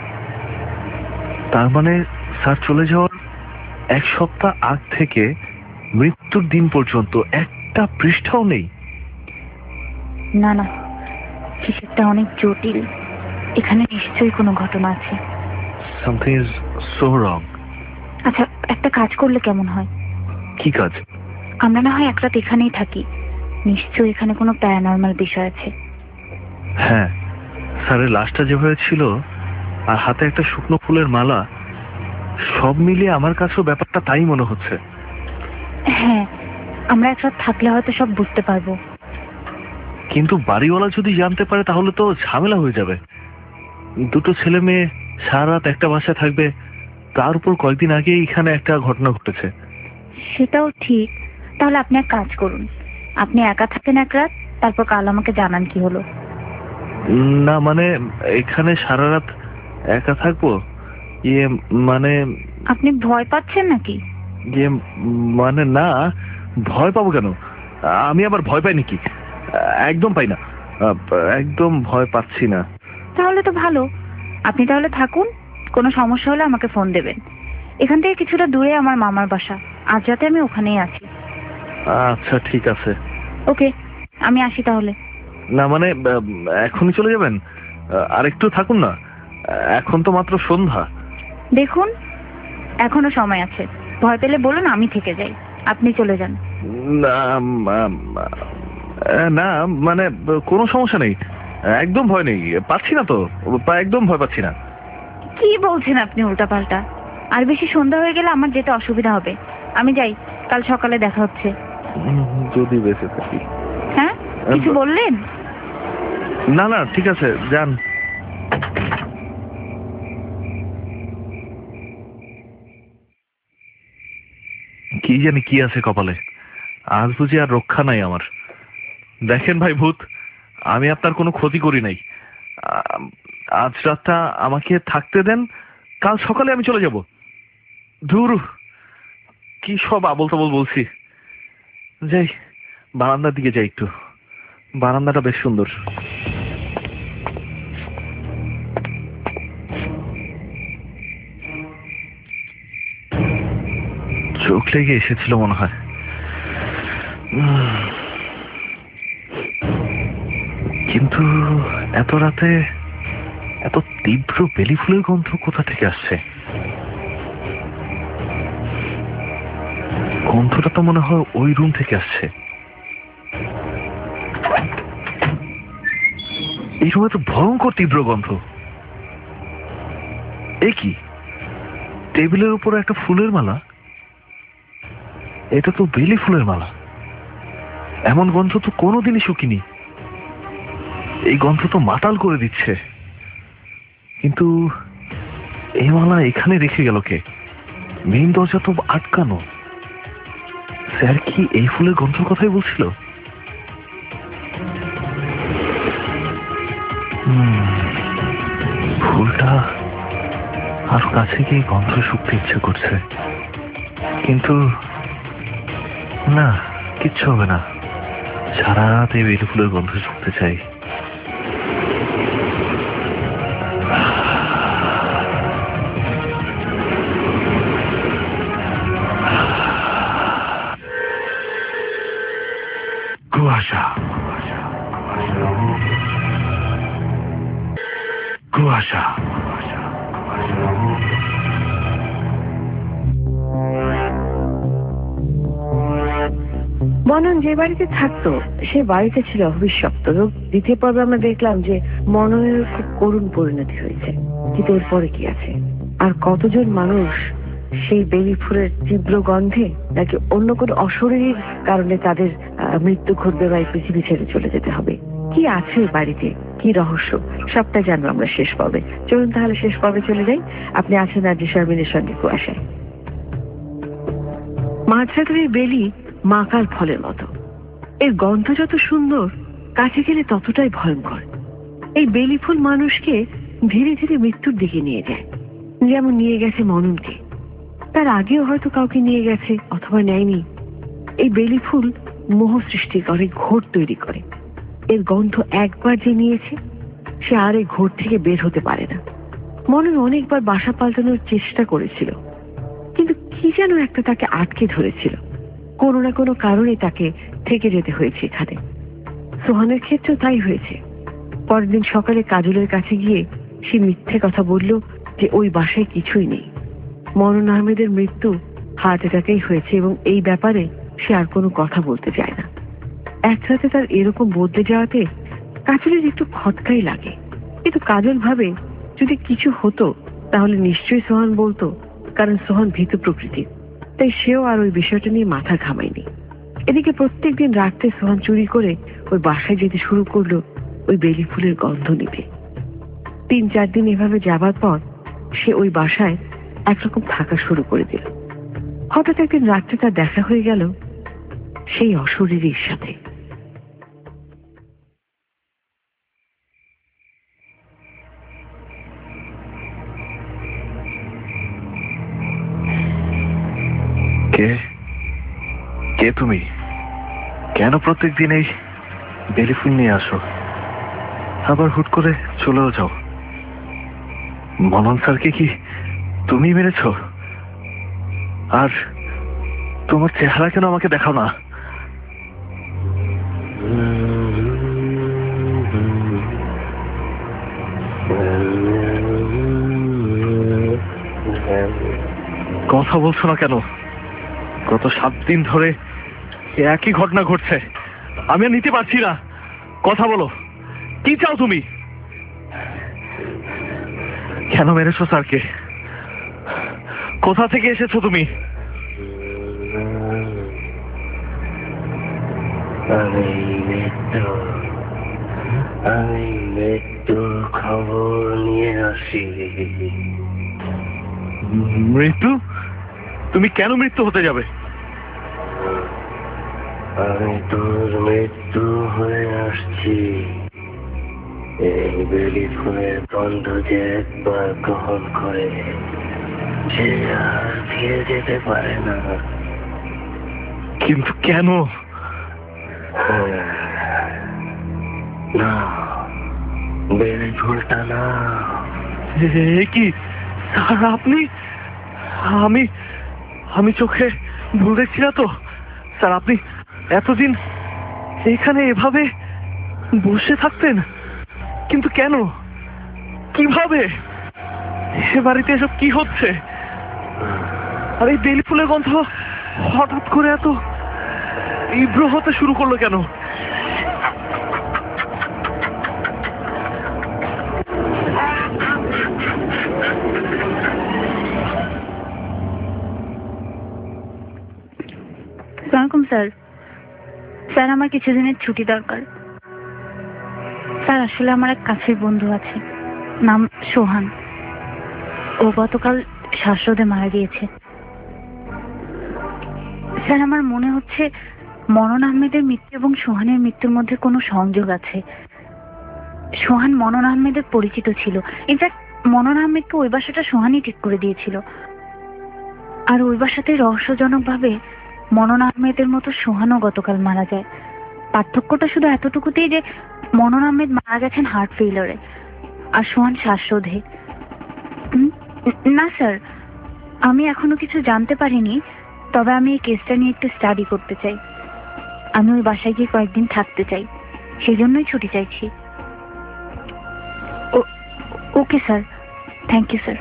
Speaker 5: তার মানে স্যার চলে যাওয়ার এক সপ্তাহ আগ থেকে মৃত্যুর দিন পর্যন্ত একটা পৃষ্ঠাও নেই।
Speaker 6: না না, হিসেবটা অনেক জটিল, এখানে নিশ্চয়ই কোনো ঘটনা আছে।
Speaker 5: Something is so wrong.
Speaker 6: আচ্ছা, একটা কাজ করলে কেমন হয়?
Speaker 5: কি কাজ?
Speaker 6: আমরা না হয় এক রাত এখানেই থাকি, নিশ্চয়ই এখানে কোনো প্যারানর্মাল বিষয় আছে।
Speaker 5: হ্যাঁ, স্যারের লাশটা যেভাবে ছিল আর হাতে একটা শুকনো ফুলের মালা, সব মিলিয়ে আমার কাছেও ব্যাপারটা তাই মনে হচ্ছে।
Speaker 6: হ্যাঁ, আমরা এক রাত থাকলে হয়তো সব বুঝতে পারবো।
Speaker 5: কিন্তু বাড়িওয়ালা যদি জানতে পারে তাহলে তো ঝামেলা হয়ে যাবে। দুটো ছেলে মেয়ে সারা রাত একটা বাসায় থাকবে, তার উপর কয়েকদিন আগে এখানে একটা ঘটনা ঘটেছে।
Speaker 6: সেটাও ঠিক। তাহলে আপনি এক কাজ করুন, আপনি একা থাকেন এক রাত, তারপর কাল আমাকে জানান কি হলো।
Speaker 5: না মানে এখানে সারা রাত একা থাকবো? ইয়ে মানে
Speaker 6: আপনি ভয় পাচ্ছেন নাকি?
Speaker 5: ইয়ে মানে না, ভয় পাবো কেন? আমি আবার ভয় পাই নাকি? একদম পাই না, একদম ভয় পাচ্ছি না।
Speaker 6: তাহলে তো ভালো, আপনি তাহলে থাকুন, কোনো সমস্যা হলে আমাকে ফোন দেবেন। এখান থেকে কিছুটা দূরে আমার মামার বাসা, আজ রাতে আমি ওখানেই আছি।
Speaker 5: আচ্ছা ঠিক আছে।
Speaker 6: ওকে, আমি আসি তাহলে।
Speaker 5: না মানে এখনই চলে যাবেন? আর একটু থাকুন না, এখন তো মাত্র সন্ধ্যা।
Speaker 6: দেখুন, এখনো সময় আছে, ভয় পেলে বলুন আমি থেকে যাই, আপনি চলে যান।
Speaker 5: না না মানে কোনো সমস্যা নেই, একদম ভয় নেই, পাচ্ছি না তো, একদম ভয় পাচ্ছি না।
Speaker 6: কি বলছেন আপনি উল্টাপাল্টা? আর বেশি সন্ধ্যা হয়ে গেলে আমার যেতে অসুবিধা হবে, আমি যাই, কাল সকালে দেখা হচ্ছে।
Speaker 5: যদি বেঁচে থাকি।
Speaker 6: হ্যাঁ, কিছু বললেন?
Speaker 5: না না ঠিক আছে, যান। কি জানি কি আছে কপালে, আজ বুঝি আর রক্ষা নাই আমার। দেখেন ভাই ভূত, আমি আপনার কোনো ক্ষতি করি নাই, আজ রাতটা আমাকে থাকতে দেন, কাল সকালে আমি চলে যাব। ধুর, কি সব আবল তাবল বলছি। যাই, বারান্দার দিকে যাই একটু, বারান্দাটা বেশ সুন্দর। চোখ লেগে এসেছিল মনে হয়। কিন্তু এত রাতে এত তীব্র বেলি ফুলের গন্ধ কোথা থেকে আসছে? গন্ধটা তো মনে হয় ওই রুম থেকে আসছে। এই রুমে তো ভয়ঙ্কর তীব্র গন্ধ। এ কি, টেবিলের উপর একটা ফুলের মালা, এটা তো বেলি ফুলের মালা। এমন গন্ধ তো কোনোদিনই শুকিনি, এই গন্ধ তো মাতাল করে দিচ্ছে। কিন্তু এই মালা এখানে রেখে গেল কে? মেইন দরজা তো আটকানো। স্যার কি এই ফুলের গন্ধের কথাই বলছিল? ফুলটা আর কাছে গিয়ে গন্ধ শুকতে ইচ্ছে করছে, কিন্তু না, কিচ্ছু হবে না। সারা রাত এই বেলি ফুলের গন্ধ শুকতে চাই।
Speaker 3: কুয়াশা। কুয়াশা কুয়াশা কুয়াশা
Speaker 2: মনন যে বাড়িতে থাকতো সে বাড়িতে ছিল অভিশপ্ত রোগ। দ্বিতীয় পর্বে আমরা দেখলাম যে মননের খুব করুণ পরিণতি হয়েছে, কিন্তু এরপরে কি আছে? আর কতজন মানুষ সেই বেলি ফুলের তীব্র গন্ধে নাকি অন্য কোনো অশরীরীর কারণে তাদের মৃত্যু ঘটবে বা এই পৃথিবী ছেড়ে চলে যেতে হবে? কি আছে ওই বাড়িতে, কি রহস্য, সবটা জানবো আমরা শেষ পর্বে। চলুন তাহলে শেষ পর্বে চলে যাই। আপনি আছেন আর শারমিনের সঙ্গে কুয়াশায়। মাঝরাতের এই বেলি মাকাল ফলের মতো, এর গন্ধ যত সুন্দর, কাছে গেলে ততটাই ভয়ঙ্কর। এই বেলি ফুল মানুষকে ধীরে ধীরে মৃত্যুর দিকে নিয়ে যায়, যেমন নিয়ে গেছে মননকে। তার আগেও হয়তো কাউকে নিয়ে গেছে অথবা নেয়নি। এই বেলি ফুল মোহ সৃষ্টি করে, ঘোর তৈরি করে। এর গন্ধ একবার যে নিয়েছে সে আর এই ঘোর থেকে বের হতে পারে না। মনন অনেকবার বাসা পাল্টানোর চেষ্টা করেছিল, কিন্তু কি যেন একটা তাকে আটকে ধরেছিল। কোনো না কোনো কারণে তাকে থেকে যেতে হয়েছে এখানে। সোহানের ক্ষেত্রেও তাই হয়েছে। পরের দিন সকালে কাজলের কাছে গিয়ে সে মিথ্যে কথা বলল যে ওই বাসায় কিছুই নেই। মনন আহমেদের মৃত্যু হার্ট অ্যাটাকেই হয়েছে এবং এই ব্যাপারে সে আর কোনো কথা বলতে চায় না। এক রাতে তার এরকম বদলে যাওয়াতে কাজলের একটু খটকাই লাগে, কিন্তু কাজল ভাবে যদি কিছু হতো তাহলে নিশ্চয়ই সোহান বলতো, কারণ সোহান ভীতু প্রকৃতির। তাই সেও আর ওই বিষয়টা নিয়ে মাথা ঘামায়নি। এদিকে প্রত্যেকদিন রাত্রে সোহান চুরি করে ওই বাসায় যেতে শুরু করলো ওই বেলি ফুলের গন্ধ নিতে। তিন চার দিন এভাবে যাবার পর সে ওই বাসায় একরকম থাকা শুরু করে দিল। হঠাৎ একদিন রাত্রে তার দেখা হয়ে গেল সেই অশরীরীর সাথে।
Speaker 5: কে কে তুমি? কেন প্রত্যেকদিন এই বেলি ফুল নিয়ে আসো, আবার হুট করে চলেও যাও? মনন স্যারকে কি তুমি মেরেছ? আর তোমার চেহারা কেন আমাকে দেখাও না? কথা বলছো না কেন? গত সাত দিন ধরে একই ঘটনা ঘটছে, আমি আর নিতে পারছি না। কথা বলো, কি চাও তুমি? কেন মেরেছো স্যারকে? কোথা থেকে এসেছো তুমি?
Speaker 7: আমি মৃত্যু আমি মৃত্যুর খবর নিয়ে আসি।
Speaker 5: মৃত্যু? তুমি কেন মৃত্যু হতে যাবে?
Speaker 7: আমি তোর মৃত্যু হয়ে আসছি। এই বেলি ফুলের গন্ধ যে একবার গ্রহণ করে সে আর ফিরে যেতে পারে না।
Speaker 5: কিন্তু কেন?
Speaker 7: না, বেলি ফুলটা না।
Speaker 5: এ কি স্যার, আপনি? আমি আমি চোখে ভুল দেখছি না তো স্যার? আপনি এতদিন এখানে এভাবে বসে থাকতেন, কিন্তু কেন, কিভাবে? সে বাড়িতে এসব কি হচ্ছে? আর এই বেলি ফুলের গন্ধ হঠাৎ করে এত তীব্র হতে শুরু করলো কেন?
Speaker 6: আসসালামু স্যার। স্যার, আমার কিছুদিনের ছুটি দরকার। স্যার, আসলে আমার এক কাছের বন্ধু আছে, নাম সোহান। ও গতকাল শ্বাসরোধে মারা গিয়েছে। স্যার, আমার মনে হচ্ছে মনন আহমেদের মৃত্যু এবং সোহানের মৃত্যুর মধ্যে কোনো সংযোগ আছে। সোহান মনন আহমেদের পরিচিত ছিল। ইনফ্যাক্ট মনন আহমেদকে ওই বাসাটা সোহানই ঠিক করে দিয়েছিল। আর ওই বাসাতে রহস্যজনক ভাবে মনন আহমেদের মতো সোহানও গতকাল মারা যায়। পার্থক্যটা শুধু এতটুকুতেই যে মনন আহমেদ মারা গেছেন হার্ট ফেইলিওরে আর সোহান শ্বাসরোধে। না স্যার, আমি এখনো কিছু জানতে পারিনি, তবে আমি এই কেসটা নিয়ে একটু স্টাডি করতে চাই। আমি ওই বাসায় গিয়ে কয়েকদিন থাকতে চাই, সেই জন্যই ছুটি চাইছি। Okay sir, thank you sir.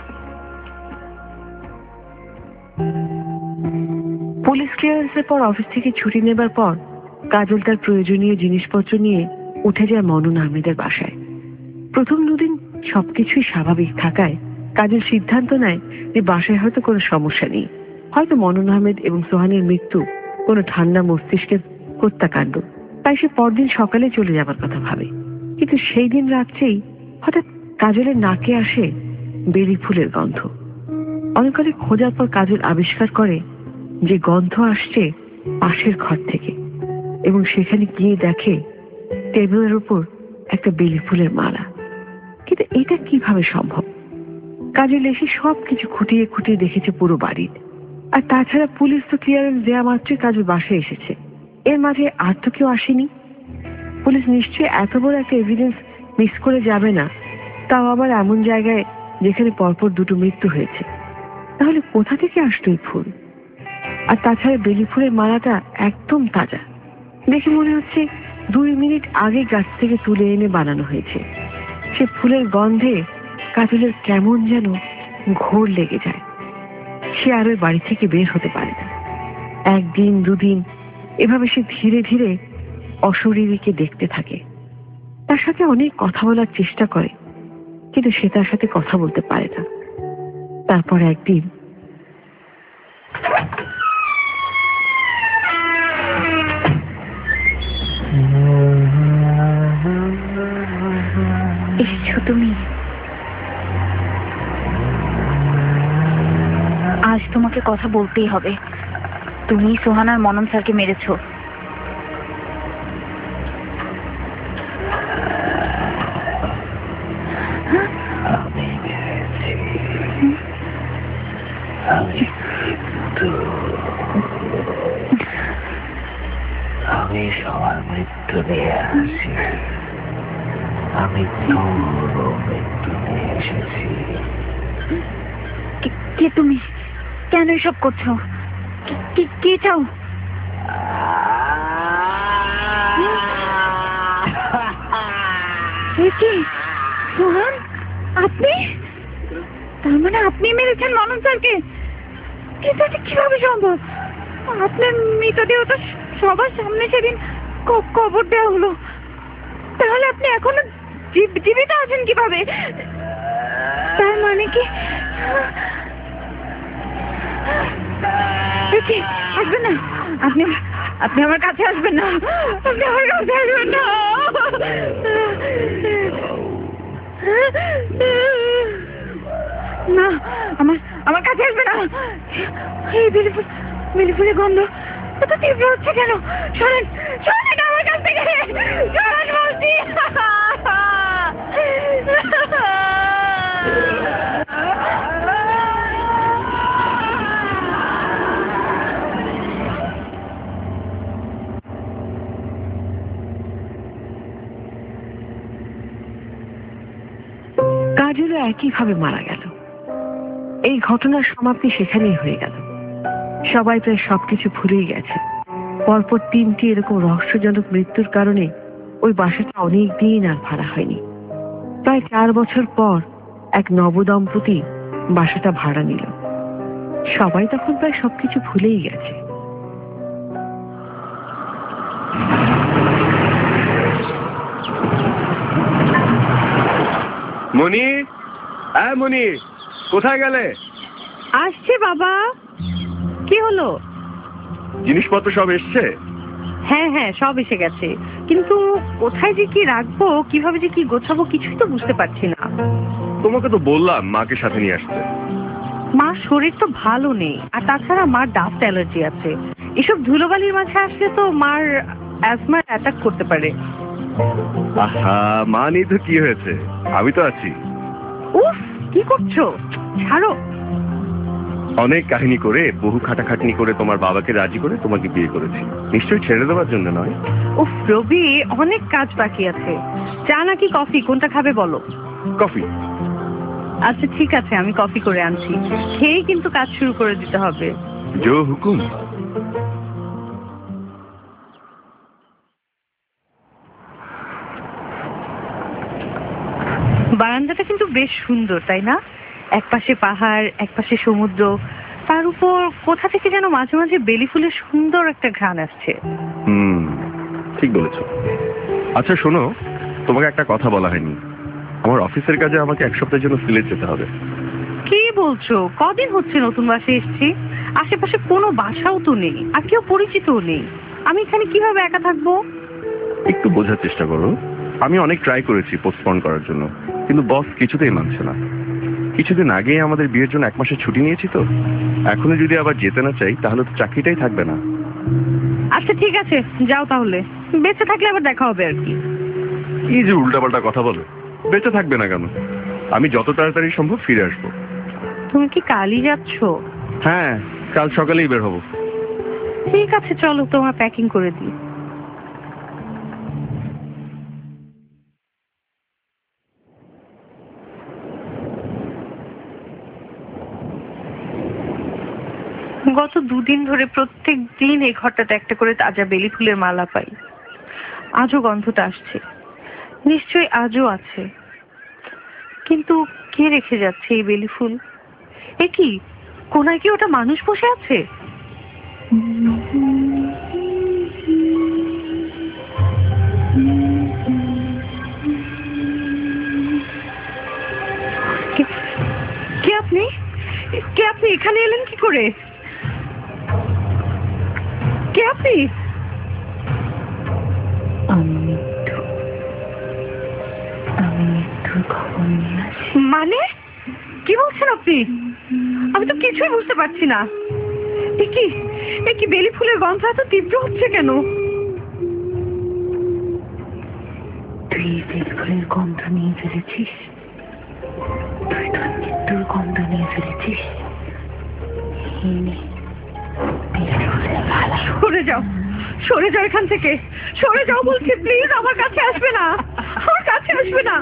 Speaker 2: Police ক্লিয়ারেন্সের পর অফিস থেকে ছুটি নেবার পর কাজল তার প্রয়োজনীয় জিনিসপত্র নিয়ে উঠে যায় মনন আহমেদের বাসায়। প্রথম দুদিন সবকিছুই স্বাভাবিক থাকায় কাজল সিদ্ধান্ত নেয় যে বাসায় হয়তো কোনো সমস্যা নেই, হয়তো মনন আহমেদ এবং সোহানের মৃত্যু কোনো ঠান্ডা মস্তিষ্কের হত্যাকাণ্ড, তাই সে পরদিন সকালে চলে যাবার কথা ভাবে। কিন্তু সেই দিন রাত্রেই হঠাৎ কাজলের নাকে আসে বেলি ফুলের গন্ধ। অনেকক্ষণ খোঁজার পর কাজল আবিষ্কার করে যে গন্ধ আসছে পাশের ঘর থেকে, এবং সেখানে গিয়ে দেখে টেবিলের উপর একটা বেলি ফুলের মালা। কিন্তু এটা কিভাবে সম্ভব? কাজল এসে সবকিছু খুঁটিয়ে খুঁটিয়ে দেখেছে পুরো বাড়ির। আর তাছাড়া পুলিশ তো ক্লিয়ারেন্স দেওয়া মাত্রই কাজল বাসায় এসেছে, এর মাঝে আর তো কেউ আসেনি। পুলিশ নিশ্চয়ই এত বড় একটা এভিডেন্স মিস করে যাবে না, তাও আবার এমন জায়গায় যেখানে পরপর দুটো মৃত্যু হয়েছে। তাহলে কোথা থেকে আসতো এই ফুল? আর তাছাড়া বেলি ফুলের মালাটা একদম তাজা, দেখে মনে হচ্ছে দুই মিনিট আগে গাছ থেকে তুলে এনে বানানো হয়েছে। সে ফুলের গন্ধে কাজলের কেমন যেন ঘোর লেগে যায়। সে আর ওই বাড়ি থেকে বের হতে পারে না। একদিন দুদিন এভাবে সে ধীরে ধীরে অশরীরীকে দেখতে থাকে। তার সাথে অনেক কথা বলার চেষ্টা করে, কিন্তু সে তার সাথে কথা বলতে পারে না। তারপর একদিন
Speaker 6: এসেছো তুমি। আজ তোমাকে কথা বলতেই হবে। তুমি সোহান আর মনন স্যারকে মেরেছো।
Speaker 7: আমি মেরেছি। আমি মৃত্যু। আমি সবার মৃত্যু নিয়ে আসি। আমি তোর মৃত্যু নিয়ে এসেছি।
Speaker 6: কে- কে তুমি? কেন এসব করছো? কি- কি- কি চাও? এ কি সোহান, আপনি? তার মানে আপনি মেরেছেন মনন স্যারকে? কিন্তু এটা কিভাবে সম্ভব? আপনার মৃতদেহ তো সবার সামনে সেদিন ক- কবর দেওয়া হলো। তাহলে আপনি এখনো জীব- জীবিত আছেন কিভাবে? তার মানে কি এ কি? আসবেন না আপনি, আপনি আমার কাছে আসবেন না, আপনি আমার কাছে আসবেন না। না, আমার আমার কাছে আসবে না। এই বেলি ফুল, বেলি ফুলের গন্ধ এত তীব্র হচ্ছে কেন? সরেন, সরেন আমার কাছ থেকে, সরেন বলছি।
Speaker 2: কাজলও একইভাবে মারা গেল। এই ঘটনার সমাপ্তি সেখানেই হয়ে গেল। সবাই প্রায় সবকিছু ভুলেই গেছে। পরপর তিনটি এরকম রহস্যজনক মৃত্যুর কারণে ওই বাসাটা অনেক দিন আর ভাড়া হয়নি। প্রায় চার বছর পর এক নবদম্পতি বাসাটা ভাড়া নিল। সবাই তখন প্রায় সবকিছু ভুলেই গেছে।
Speaker 4: মনি, হ্যাঁ মনি, কোথায় গেলে?
Speaker 1: আসছে বাবা। কি হলো?
Speaker 4: জিনিসপত্র সব এসছে?
Speaker 1: হ্যাঁ হ্যাঁ, সব এসে গেছে, কিন্তু কোথায় যে কি রাখবো, কিভাবে যে কি গোছাবো কিছুই তো বুঝতে পারছি না।
Speaker 4: তোমাকে তো বললাম মাকে সাথে নিয়ে আসতে।
Speaker 1: মার শরীর তো ভালো নেই, আর তাছাড়া মার ডাস্ট অ্যালার্জি আছে। এসব ধুলোবালির মাঝে আসলে তো মার অ্যাজমা অ্যাটাক করতে পারে।
Speaker 4: আহা, মা নেই তো কি হয়েছে, আমি তো আছি।
Speaker 1: উফ, কি করছো? ছাড়ো।
Speaker 4: অনেক কাহিনী করে, বহু খাটাখাটনি করে তোমার বাবাকে রাজি করে তোমাকে বিয়ে করেছি। নিশ্চয়ই ছেড়ে দেওয়ার জন্য নয়।
Speaker 1: উফ রবি, অনেক কাজ বাকি আছে। চা নাকি কফি, কোনটা খাবে বলো?
Speaker 4: কফি।
Speaker 1: আচ্ছা ঠিক আছে, আমি কফি করে আনছি। খেয়েই কিন্তু কাজ শুরু করে দিতে হবে।
Speaker 4: জো হুকুম।
Speaker 1: বারান্দাটা জায়গাটা কিন্তু বেশ সুন্দর, তাই না? একপাশে পাহাড়, একপাশে সমুদ্র, তার উপর কোথা থেকে যেন মাঝে মাঝে বেলি ফুলের সুন্দর একটা ঘ্রাণ আসছে।
Speaker 4: হুম, ঠিক বলেছো। আচ্ছা শোনো, তোমাকে একটা কথা বলা হয়নি। আমার অফিসের কাজে আমাকে এক সপ্তাহের জন্য সিলেট যেতে হবে।
Speaker 1: কি বলছো? কদিন হচ্ছে নতুন বাসে এসেছি, আশেপাশে কোনো বাসাও তো নেই, আর কেউ পরিচিতও নেই। আমি এখানে কিভাবে একা থাকবো?
Speaker 4: একটু বোঝার চেষ্টা করো। আমি অনেক ট্রাই করেছি পোস্টপোন করার জন্য, কিন্তু বস কিছুতেই মানছে না। কিছুদিন আগেই আমাদের বিয়ের জন্য এক মাসের ছুটি নিয়েছি, তো এখনো যদি আবার যেতে না চাই তাহলে তো চাকরিটাই থাকবে না।
Speaker 1: আচ্ছা ঠিক আছে, যাও তাহলে। বেঁচে থাকলে আবার দেখা হবে আর কি।
Speaker 4: এই যে উল্টাপাল্টা কথা বলো, বেঁচে থাকবে না কেন? আমি যত তাড়াতাড়ি সম্ভব ফিরে আসবো।
Speaker 1: তুমি কি কালই যাচ্ছ?
Speaker 4: হ্যাঁ, কাল সকালেই বের হবো।
Speaker 1: ঠিক আছে, চলো তোমার প্যাকিং করে দিই। গত দুদিন ধরে প্রত্যেক দিন এই ঘরটাতে একটা করে তাজা বেলি ফুলের মালা পাই। আজও গন্ধটা আসছে, নিশ্চয়ই আজও আছে। কিন্তু কে রেখে যাচ্ছে এই বেলি ফুল? এ কি, কোনায় কি ওটা মানুষ বসে আছে? কে- কে আপনি? কে আপনি? এখানে এলেন কি করে? কে আপনি?
Speaker 2: আমি মৃত্যু আমি মৃত্যুর খবর নিয়ে আসি।
Speaker 1: মানে কি বলছেন আপনি? আমি তো কিছুই বুঝতে পারছি না। এ কি এ কি বেলি ফুলের গন্ধ এত তীব্র হচ্ছে কেন?
Speaker 2: তুই বেলি ফুলের গন্ধ নিয়ে ফেলেছিস, তুই তোর মৃত্যুর গন্ধ নিয়ে ফেলেছিস। এই নে, বেলি ফুলের মালা।
Speaker 1: সরে যাও, সরে যাও এখান থেকে, সরে যাও বলছি, প্লিজ। আমার কাছে আসবে না, আমার কাছে আসবে না।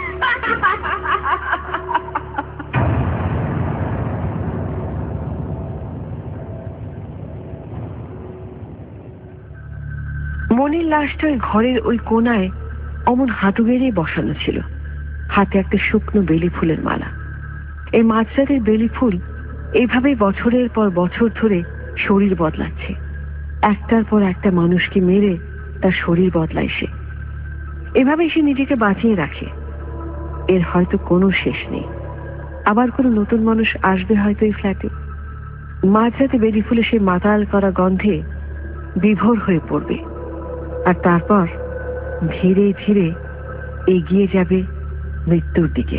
Speaker 2: মনির লাশটা ওই ঘরের ওই কোনায় অমন হাঁটু গেড়ে বসানো ছিল, হাতে একটা শুকনো বেলি ফুলের মালা। এই মাঝরাতের বেলি ফুল এইভাবে বছরের পর বছর ধরে শরীর বদলাচ্ছে। একটার পর একটা মানুষকে মেরে তার শরীর বদলায় সে। এভাবে সে নিজেকে বাঁচিয়ে রাখে। এর হয়তো কোনো শেষ নেই। আবার কোনো নতুন মানুষ আসবে হয়তো এই ফ্ল্যাটে। মাঝরাতে বেলি ফুলে সে মাতাল করা গন্ধে বিভোর হয়ে পড়বে, আর তারপর ধীরে ধীরে এগিয়ে যাবে মৃত্যুর দিকে।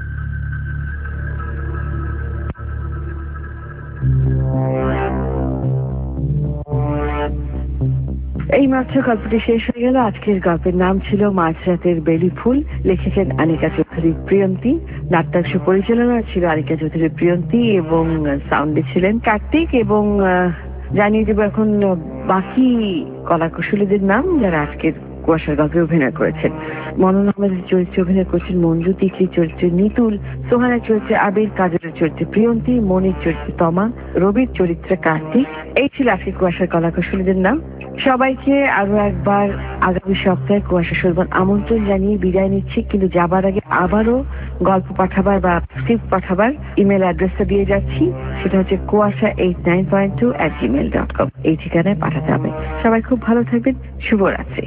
Speaker 2: এই মাত্র গল্পটি শেষ হয়ে গেল। আজকের গল্পের নাম ছিল মাঝরাতের বেলি ফুল। লিখেছেন আনিকা চৌধুরী প্রিয়ন্তী। নাট্যাংশ পরিচালনা ছিল আনিকা চৌধুরী প্রিয়ন্তী এবং সাউন্ডে ছিলেন কার্তিক। এবং জানিয়ে দেবো এখন বাকি কলাকুশলীদের নাম যারা আজকের কুয়াশার গল্পে অভিনয় করেছেন। মনন আহমেদের চরিত্রে অভিনয় করেছেন মঞ্জু, তিথির চরিত্রে নিতুল, সোহানের চরিত্রে আবির, কাজলের চরিত্রে প্রিয়ন্তী, মনির চরিত্রে তমা, রবির চরিত্রে কার্তিক। এই ছিল আজকে কুয়াশার কলাকুশলীদের নাম। সবাইকে আরো একবার আগামী সপ্তাহে কুয়াশা শুনবার আমন্ত্রণ জানিয়ে বিদায় নিচ্ছি। কিন্তু যাবার আগে আবারও গল্প পাঠাবার বা স্ক্রিপ্ট পাঠাবার ইমেল অ্যাড্রেসটা দিয়ে যাচ্ছি। সেটা হচ্ছে কুয়াশা eight nine point two at Gmail dot com. এই ঠিকানায় পাঠাতে হবে। সবাই খুব ভালো থাকবেন। শুভরাত্রি।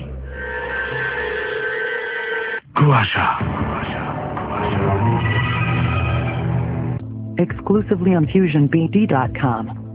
Speaker 3: কুয়াশা
Speaker 8: Exclusively on fusion b d dot com.